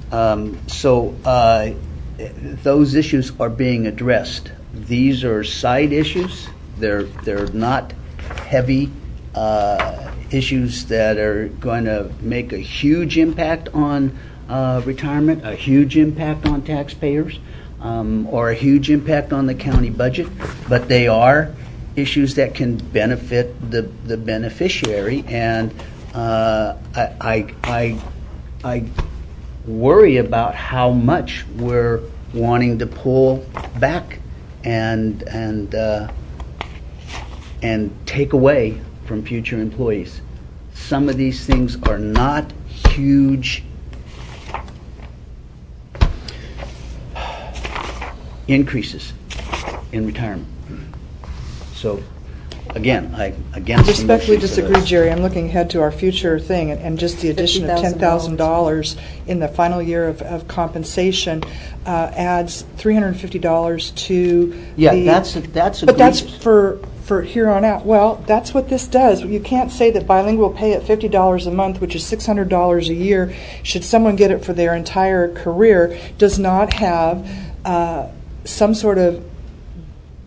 Speaker 9: Those issues are being addressed. These are side issues. They're not heavy issues that are going to make a huge impact on retirement, a huge impact on taxpayers, or a huge impact on the county budget. But they are issues that can benefit the beneficiary, and I worry about how much we're wanting to pull back and take away from future employees. Some of these things are not huge increases in retirement. So, again, I
Speaker 5: respectfully disagree, Jerry. I'm looking ahead to our future thing, and just the addition of $10,000 in the final year of compensation adds $350 to but that's for here on out. Well, that's what this does. You can't say that bilingual pay at $50 a month, which is $600 a year, should someone get it for their entire career, does not have some sort of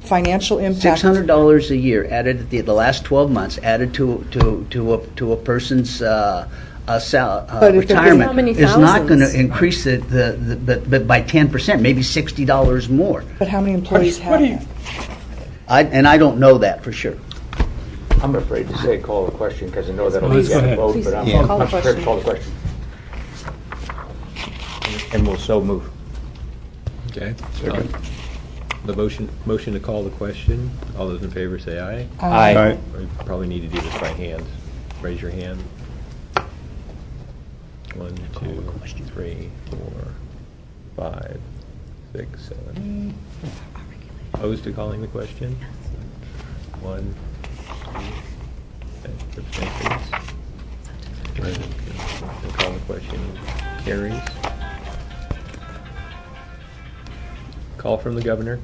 Speaker 5: financial impact.
Speaker 9: $600 a year added at the last 12 months, added to a person's retirement
Speaker 12: How many
Speaker 9: is not going to
Speaker 12: thousands?
Speaker 9: increase but by 10%, maybe $60 more.
Speaker 5: But how many employees have that?
Speaker 9: I don't know that for sure.
Speaker 13: I'm afraid to say call the question because I know that'll
Speaker 4: Please
Speaker 13: be
Speaker 4: go
Speaker 13: a
Speaker 4: ahead.
Speaker 13: vote,
Speaker 12: Please
Speaker 13: but I'm
Speaker 12: call the
Speaker 13: I'm prepared to
Speaker 12: question.
Speaker 13: call the question. And we'll so move.
Speaker 1: Okay. The motion to call the question. All those in favor say aye.
Speaker 15: Aye.
Speaker 1: We probably need to do this by hand. Raise your hand. 1, 2, 3, 4, 5, 6, 7. Opposed to calling the question? 1, 2. Abstentions? The call the question carries. Call from the governor.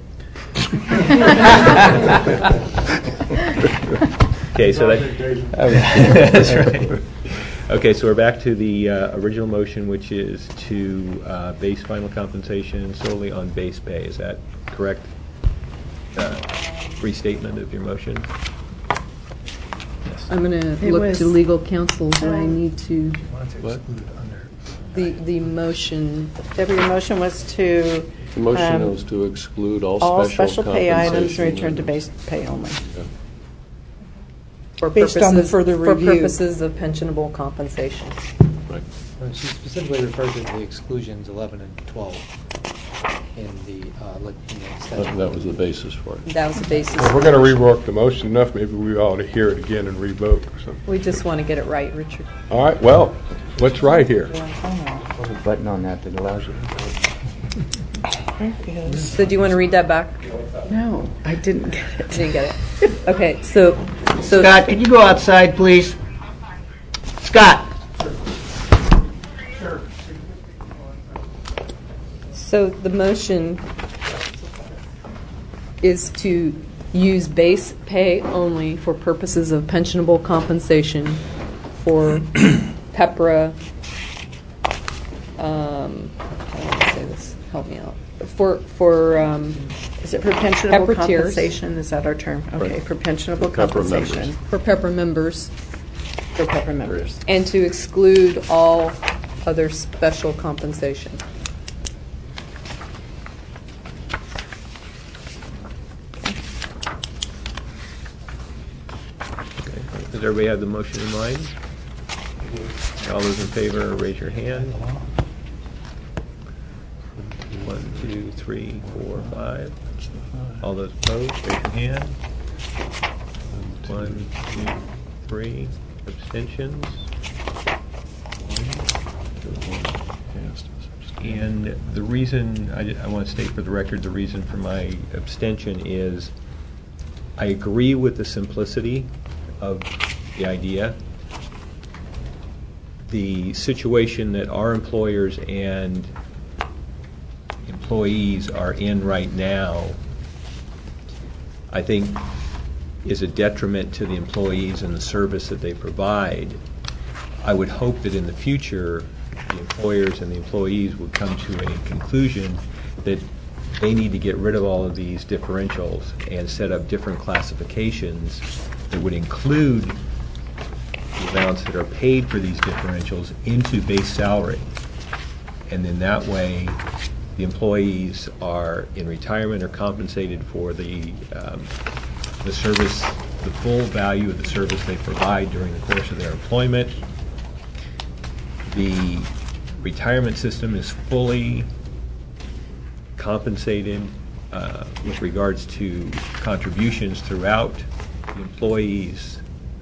Speaker 1: Okay, so that's right. Okay, so we're back to the original motion, which is to base final compensation solely on base pay. Is that correct? Restatement of your motion?
Speaker 12: I'm going to
Speaker 6: It
Speaker 12: look
Speaker 6: was-
Speaker 12: to legal counsel. Do I need to,
Speaker 1: What?
Speaker 12: the motion,
Speaker 6: Debbie, your motion was to
Speaker 16: The motion was to exclude all
Speaker 6: special pay items and
Speaker 16: compensation
Speaker 6: return to base pay only.
Speaker 12: for
Speaker 5: Based on the
Speaker 12: purposes-
Speaker 5: further
Speaker 12: For
Speaker 5: review.
Speaker 12: purposes of pensionable compensation.
Speaker 7: She specifically referred to the exclusions 11 and 12 in the statute.
Speaker 16: That was the basis for it.
Speaker 12: That was the basis.
Speaker 3: If we're going to rework the motion enough, maybe we ought to hear it again and revote or something.
Speaker 12: We just want to get it right, Richard.
Speaker 3: All right, well, what's right here?
Speaker 13: There's a button on that that allows you to
Speaker 12: So do you want to read that back?
Speaker 6: No, I didn't get it.
Speaker 12: Didn't get it. Okay, so
Speaker 9: Scott, could you go outside, please? Scott.
Speaker 12: So the motion is to use base pay only for purposes of pensionable compensation for PEPRA, how do I say this? Help me out. For
Speaker 6: Is it for pensionable
Speaker 12: PEPRA tiers.
Speaker 6: compensation? Is that our term? Okay, for pensionable
Speaker 16: PEPRA
Speaker 6: compensation.
Speaker 12: For PEPRA members,
Speaker 6: For PEPRA members.
Speaker 12: and to exclude all other special compensation.
Speaker 1: Okay. Does everybody have the motion in mind? All those in favor, raise your hand. 1, 2, 3, 4, 5. All those opposed, raise your hand. 1, 2, 3. Abstentions? And the reason, I want to state for the record, the reason for my abstention is I agree with the simplicity of the idea. The situation that our employers and employees are in right now, I think, is a detriment to the employees and the service that they provide. I would hope that in the future, the employers and the employees would come to a conclusion that they need to get rid of all of these differentials and set up different classifications that would include the amounts that are paid for these differentials into base salary. And then that way, the employees are in retirement or compensated for the service, the full value of the service they provide during the course of their employment. The retirement system is fully compensated with regards to contributions throughout the employee's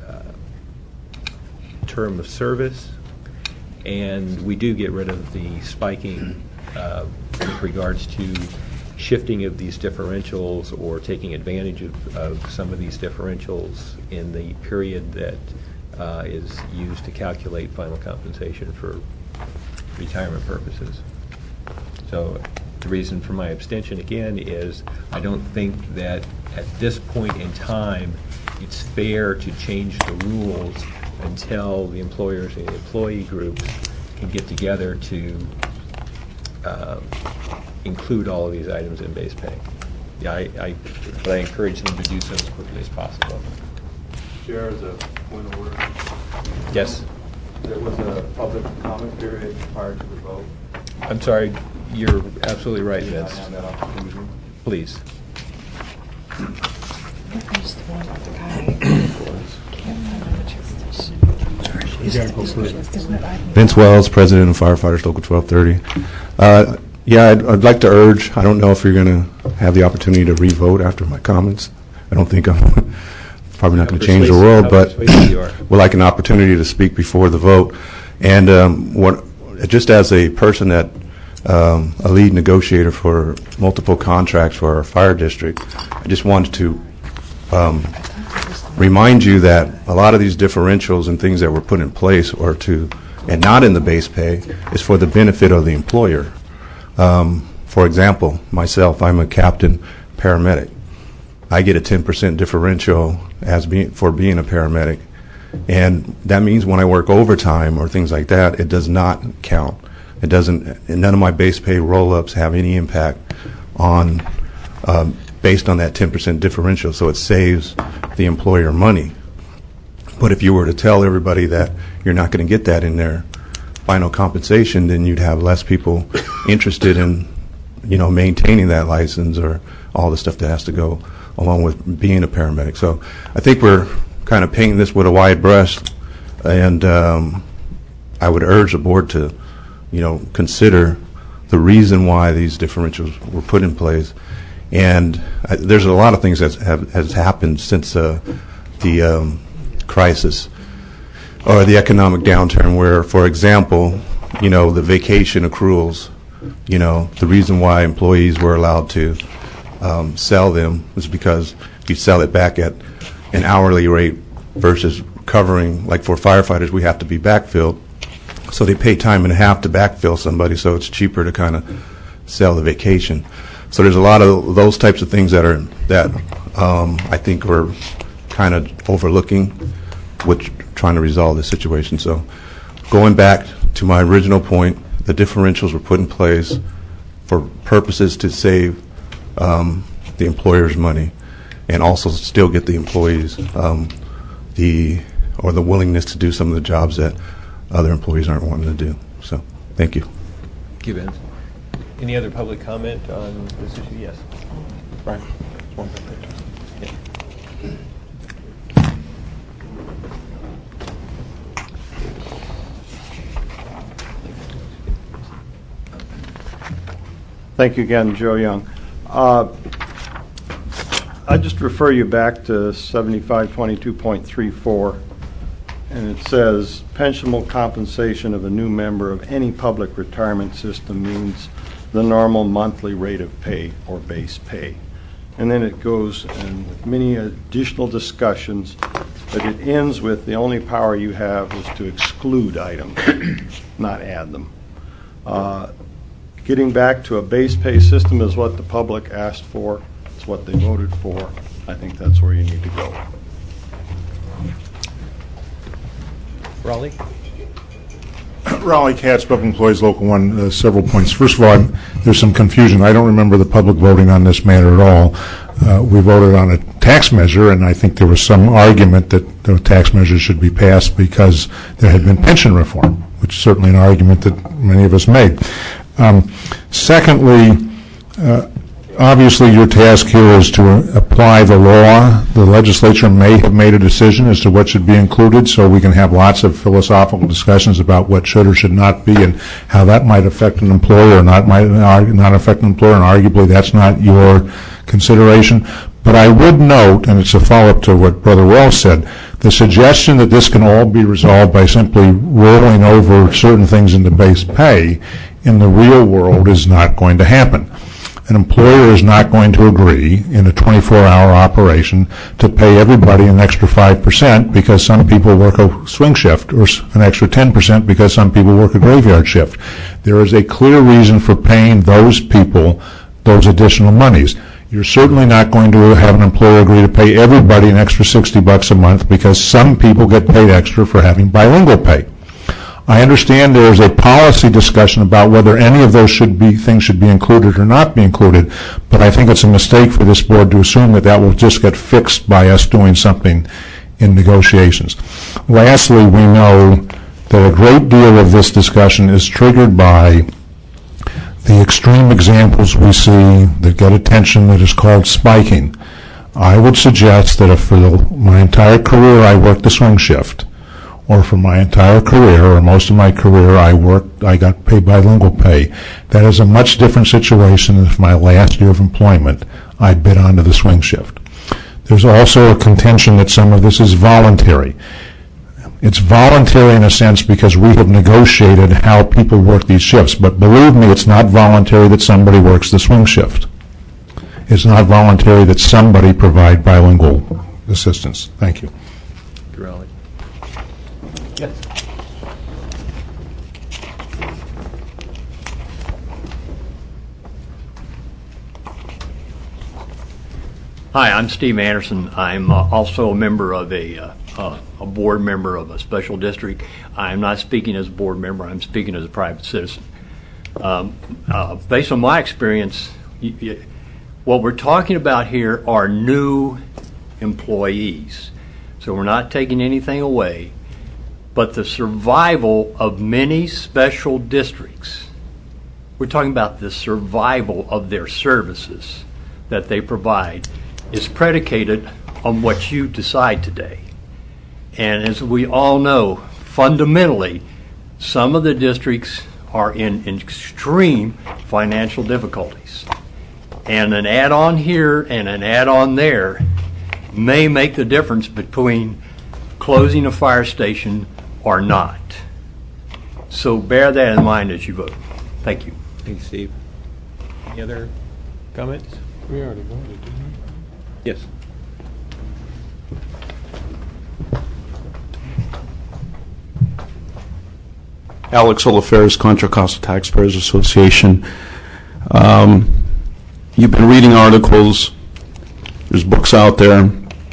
Speaker 1: term of service, and we do get rid of the spiking with regards to shifting of these differentials or taking advantage of some of these differentials in the period that is used to calculate final compensation for retirement purposes. So the reason for my abstention again is I don't think that at this point in time it's fair to change the rules until the employers and the employee groups can get together to include all of these items in base pay. Yeah, but I encourage them to do so as quickly as possible.
Speaker 10: Chair, as a point of order.
Speaker 1: Yes?
Speaker 10: There was a public comment period prior to the vote.
Speaker 1: I'm sorry, you're absolutely right, Vince.
Speaker 10: Have that opportunity.
Speaker 1: Please.
Speaker 17: Vince Wells, President of Firefighters Local 1230. I'd like to urge, I don't know if you're going to have the opportunity to re-vote after my comments. I don't think I'm probably not going to change the world, but would like an opportunity to speak before the vote. And just as a person that, a lead negotiator for multiple contracts for our fire district, I just wanted to remind you that a lot of these differentials and things that were put in place and not in the base pay is for the benefit of the employer. For example, myself, I'm a captain paramedic. I get a 10% differential for being a paramedic, and that means when I work overtime or things like that, it does not count. It doesn't. And none of my base pay roll-ups have any impact on based on that 10% differential, so it saves the employer money. But if you were to tell everybody that you're not going to get that in their final compensation, then you'd have less people interested in, maintaining that license or all the stuff that has to go along with being a paramedic. So I think we're kind of painting this with a wide brush, and I would urge the board to, consider the reason why these differentials were put in place. And there's a lot of things that has happened since the crisis or the economic downturn where, for example, the vacation accruals, the reason why employees were allowed to sell them was because you sell it back at an hourly rate versus covering, like for firefighters, we have to be backfilled. So they pay time and a half to backfill somebody, so it's cheaper to kind of sell the vacation. So there's a lot of those types of things that I think we're kind of overlooking with trying to resolve this situation. So going back to my original point, the differentials were put in place for purposes to save the employer's money and also still get the employees the willingness to do some of the jobs that other employees aren't wanting to do. So thank you.
Speaker 1: Thank you, Vince. Any other public comment on this issue? Yes. Brian.
Speaker 10: Thank you again, Joe Young. I just refer you back to 7522.34, and it says pensionable compensation of a new member of any public retirement system means the normal monthly rate of pay or base pay. And then it goes and with many additional discussions, but it ends with the only power you have is to exclude items, not add them. Getting back to a base pay system is what the public asked for. It's what they voted for. I think that's where you need to go.
Speaker 1: Raleigh?
Speaker 8: Raleigh Katz, Public Employees Local 1, several points. First of all, there's some confusion. I don't remember the public voting on this matter at all. We voted on a tax measure, and I think there was some argument that the tax measure should be passed because there had been pension reform, which is certainly an argument that many of us made. Secondly, obviously your task here is to apply the law. The legislature may have made a decision as to what should be included, so we can have lots of philosophical discussions about what should or should not be and how that might affect an employer or might not affect an employer, and arguably that's not your consideration. But I would note, and it's a follow-up to what Brother Wells said, the suggestion that this can all be resolved by simply rolling over certain things into base pay in the real world is not going to happen. An employer is not going to agree in a 24-hour operation to pay everybody an extra 5% because some people work a swing shift, or an extra 10% because some people work a graveyard shift. There is a clear reason for paying those people those additional monies. You're certainly not going to have an employer agree to pay everybody an extra $60 a month because some people get paid extra for having bilingual pay. I understand there's a policy discussion about whether any of those things should be included or not be included, but I think it's a mistake for this board to assume that that will just get fixed by us doing something in negotiations. Lastly, we know that a great deal of this discussion is triggered by the extreme examples we see that get attention that is called spiking. I would suggest that if for my entire career I worked the swing shift, or for my entire career, or most of my career, I got paid bilingual pay. That is a much different situation than if my last year of employment I bid onto the swing shift. There's also a contention that some of this is voluntary. It's voluntary in a sense because we have negotiated how people work these shifts, but believe me, it's not voluntary that somebody works the swing shift. It's not voluntary that somebody provide bilingual assistance. Thank you.
Speaker 1: Raleigh. Yes.
Speaker 18: Hi, I'm Steve Anderson. I'm also a member of a board member of a special district. I'm not speaking as a board member. I'm speaking as a private citizen. Based on my experience, what we're talking about here are new employees. So we're not taking anything away, but the survival of many special districts, we're talking about the survival of their services that they provide, is predicated on what you decide today. And as we all know, fundamentally, some of the districts are in extreme financial difficulties. And an add-on here and an add-on there may make the difference between closing a fire station or not. So bear that in mind as you vote. Thank you.
Speaker 1: Thanks, Steve. Any other comments?
Speaker 15: We already voted, didn't we?
Speaker 1: Yes.
Speaker 10: Alex Oliferis, Contra Costa Taxpayers Association. You've been reading articles. There's books out there.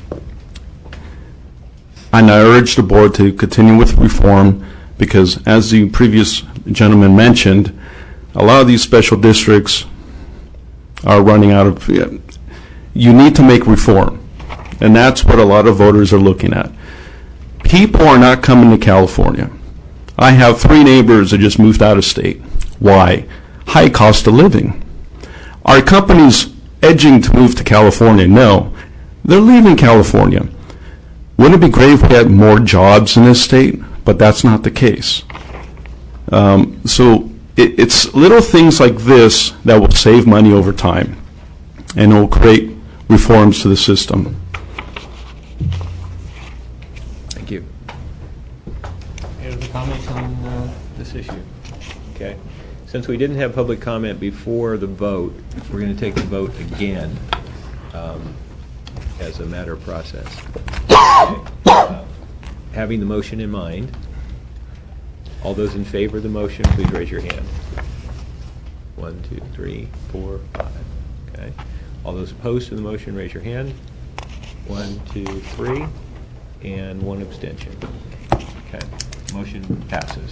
Speaker 10: And I urge the board to continue with reform because, as the previous gentleman mentioned, a lot of these special districts are running out of... You need to make reform, and that's what a lot of voters are looking at. People are not coming to California. I have 3 neighbors that just moved out of state. Why? High cost of living. Are companies edging to move to California? No. They're leaving California. Wouldn't it be great if we had more jobs in this state? But that's not the case. So it's little things like this that will save money over time, and it will create reforms to the system.
Speaker 1: Thank you. Any other comments on this issue? Okay. Since we didn't have public comment before the vote, we're going to take the vote again as a matter of process. Okay. Having the motion in mind, all those in favor of the motion, please raise your hand. 1, 2, 3, 4, 5. Okay. All those opposed to the motion, raise your hand. 1, 2, 3, and 1 abstention. Okay. Motion passes.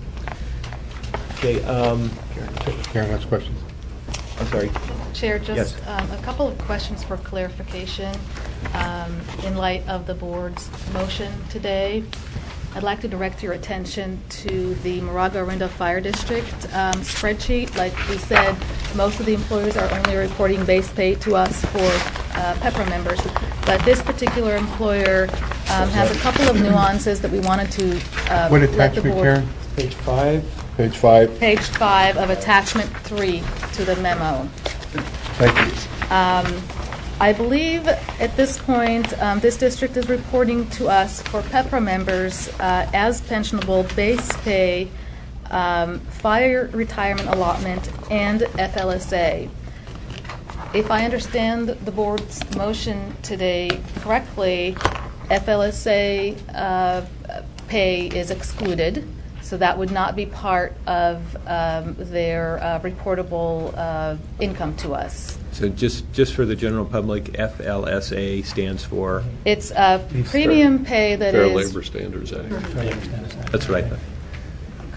Speaker 1: Okay.
Speaker 3: Karen has questions.
Speaker 1: I'm sorry.
Speaker 2: Chair, just
Speaker 1: Yes.
Speaker 2: a couple of questions for clarification in light of the board's motion today. I'd like to direct your attention to the Moraga-Orinda Fire District spreadsheet. Like we said, most of the employers are only reporting base pay to us for PEPRA members. But this particular employer has a couple of nuances that we wanted to
Speaker 3: What
Speaker 2: let the
Speaker 3: attachment,
Speaker 2: board...
Speaker 3: Karen?
Speaker 7: Page 5.
Speaker 3: Page 5.
Speaker 2: Page 5 of attachment 3 to the memo.
Speaker 3: Thank you.
Speaker 2: I believe at this point, this district is reporting to us for PEPRA members as pensionable base pay, fire retirement allotment, and FLSA. If I understand the board's motion today correctly, FLSA pay is excluded, so that would not be part of their reportable income to us.
Speaker 1: So just for the general public, FLSA stands for?
Speaker 2: It's a premium pay that
Speaker 16: Fair
Speaker 2: is...
Speaker 16: Labor Standards Act.
Speaker 1: That's right.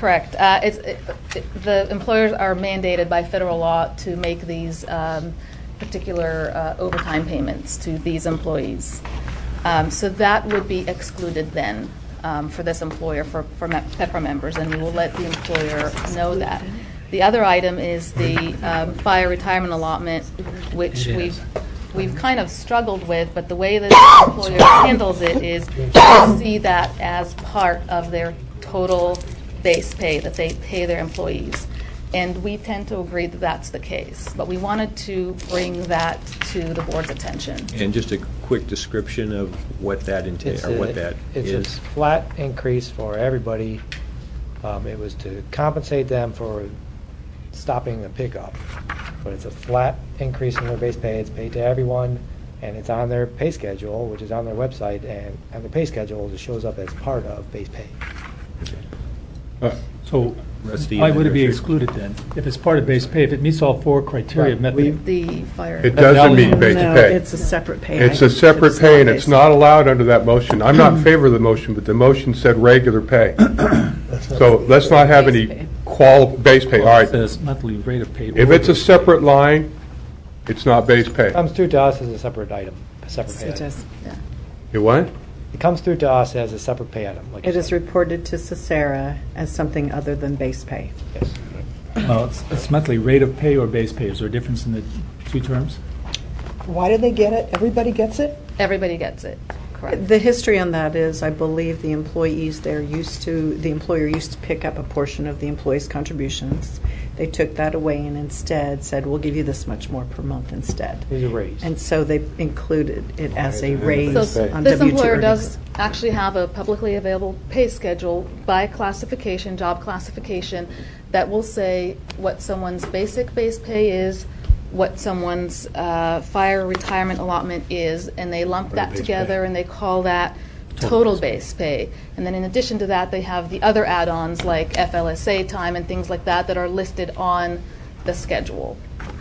Speaker 2: Correct. The employers are mandated by federal law to make these particular overtime payments to these employees. So that would be excluded then for this employer, for PEPRA members, and we will let the employer know that. The other item is the fire retirement allotment, which we've kind of struggled with, but the way that the employer handles it is to see that as part of their total base pay that they pay their employees. And we tend to agree that that's the case. But we wanted to bring that to the board's attention.
Speaker 1: And just a quick description of what that entails, or what that
Speaker 7: it's
Speaker 1: is.
Speaker 7: It's a flat increase for everybody. It was to compensate them for stopping the pickup. But it's a flat increase in their base pay. It's paid to everyone, and it's on their pay schedule, which is on their website, and on the pay schedule, it shows up as part of base pay.
Speaker 4: So
Speaker 1: Rusty,
Speaker 4: why would it be excluded then? If it's part of base pay, if it meets all four criteria,
Speaker 2: The fire.
Speaker 3: It doesn't meet base
Speaker 6: No,
Speaker 3: pay.
Speaker 6: it's a separate pay.
Speaker 3: It's a separate pay, and it's not allowed under that motion. I'm not in favor of the motion, but the motion said regular pay. So let's not have any base pay. All right.
Speaker 4: It says monthly rate of pay.
Speaker 3: If it's a separate line, it's not base pay.
Speaker 7: It comes through to us as a separate item, a separate pay item.
Speaker 3: You what?
Speaker 7: It comes through to us as a separate pay item. Like
Speaker 6: It is reported to Cicera as something other than base pay.
Speaker 7: Yes.
Speaker 4: Well, it's monthly rate of pay or base pay. Is there a difference in the two terms?
Speaker 5: Why do they get it? Everybody gets it?
Speaker 2: Everybody gets it. Correct.
Speaker 6: The history on that is, I believe the employees there the employer used to pick up a portion of the employees' contributions. They took that away and instead said, we'll give you this much more per month instead.
Speaker 7: It's a raise.
Speaker 6: And so they included it as a raise
Speaker 2: So
Speaker 6: on
Speaker 2: this
Speaker 6: W-2
Speaker 2: employer
Speaker 6: earnings.
Speaker 2: does actually have a publicly available pay schedule by classification, job classification, that will say what someone's basic base pay is, what someone's fire retirement allotment is, and they lump that together and they call that total base pay. And then in addition to that, they have the other add-ons like FLSA time and things like that that are listed on the schedule.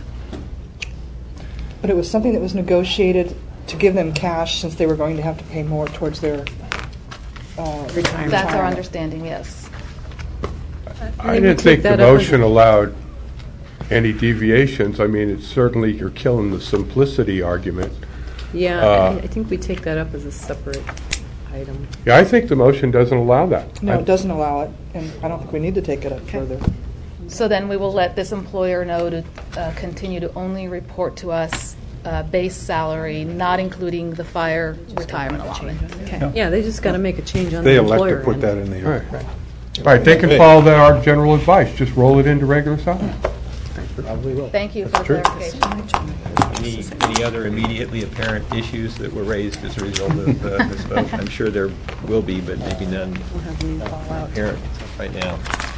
Speaker 5: But it was something that was negotiated to give them cash since they were going to have to pay more towards their retirement.
Speaker 2: That's our understanding, yes.
Speaker 3: I didn't think the motion allowed any deviations. I mean, it's certainly, you're killing the simplicity argument.
Speaker 12: Yeah, I think we take that up as a separate item.
Speaker 3: Yeah, I think the motion doesn't allow that.
Speaker 5: No, it doesn't allow it, and I don't think we need to take it up further.
Speaker 2: So then we will let this employer know to continue to only report to us base salary, not including the fire retirement allotment.
Speaker 12: Okay. Yeah, they just got to make a change on
Speaker 15: They
Speaker 12: the
Speaker 15: elect
Speaker 12: employer.
Speaker 15: to put
Speaker 12: end.
Speaker 15: that in the.
Speaker 3: Right. All right, they can follow our general advice. Just roll it into regular salary.
Speaker 7: Probably will.
Speaker 2: Thank you for the
Speaker 3: true.
Speaker 2: clarification.
Speaker 1: Any other immediately apparent issues that were raised as a result of this vote? I'm sure there will be, but maybe none apparent right now.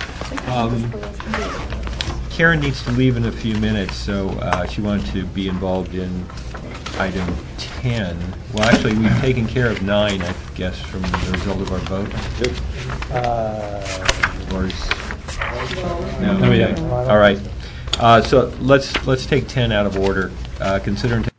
Speaker 1: Karen needs to leave in a few minutes, so she wanted to be involved in item 10. Well, actually, we've taken care of 9, I guess, from the result of our vote. Or is, no,
Speaker 4: No, we
Speaker 1: okay.
Speaker 4: haven't.
Speaker 1: All right. So let's take 10 out of order. Consider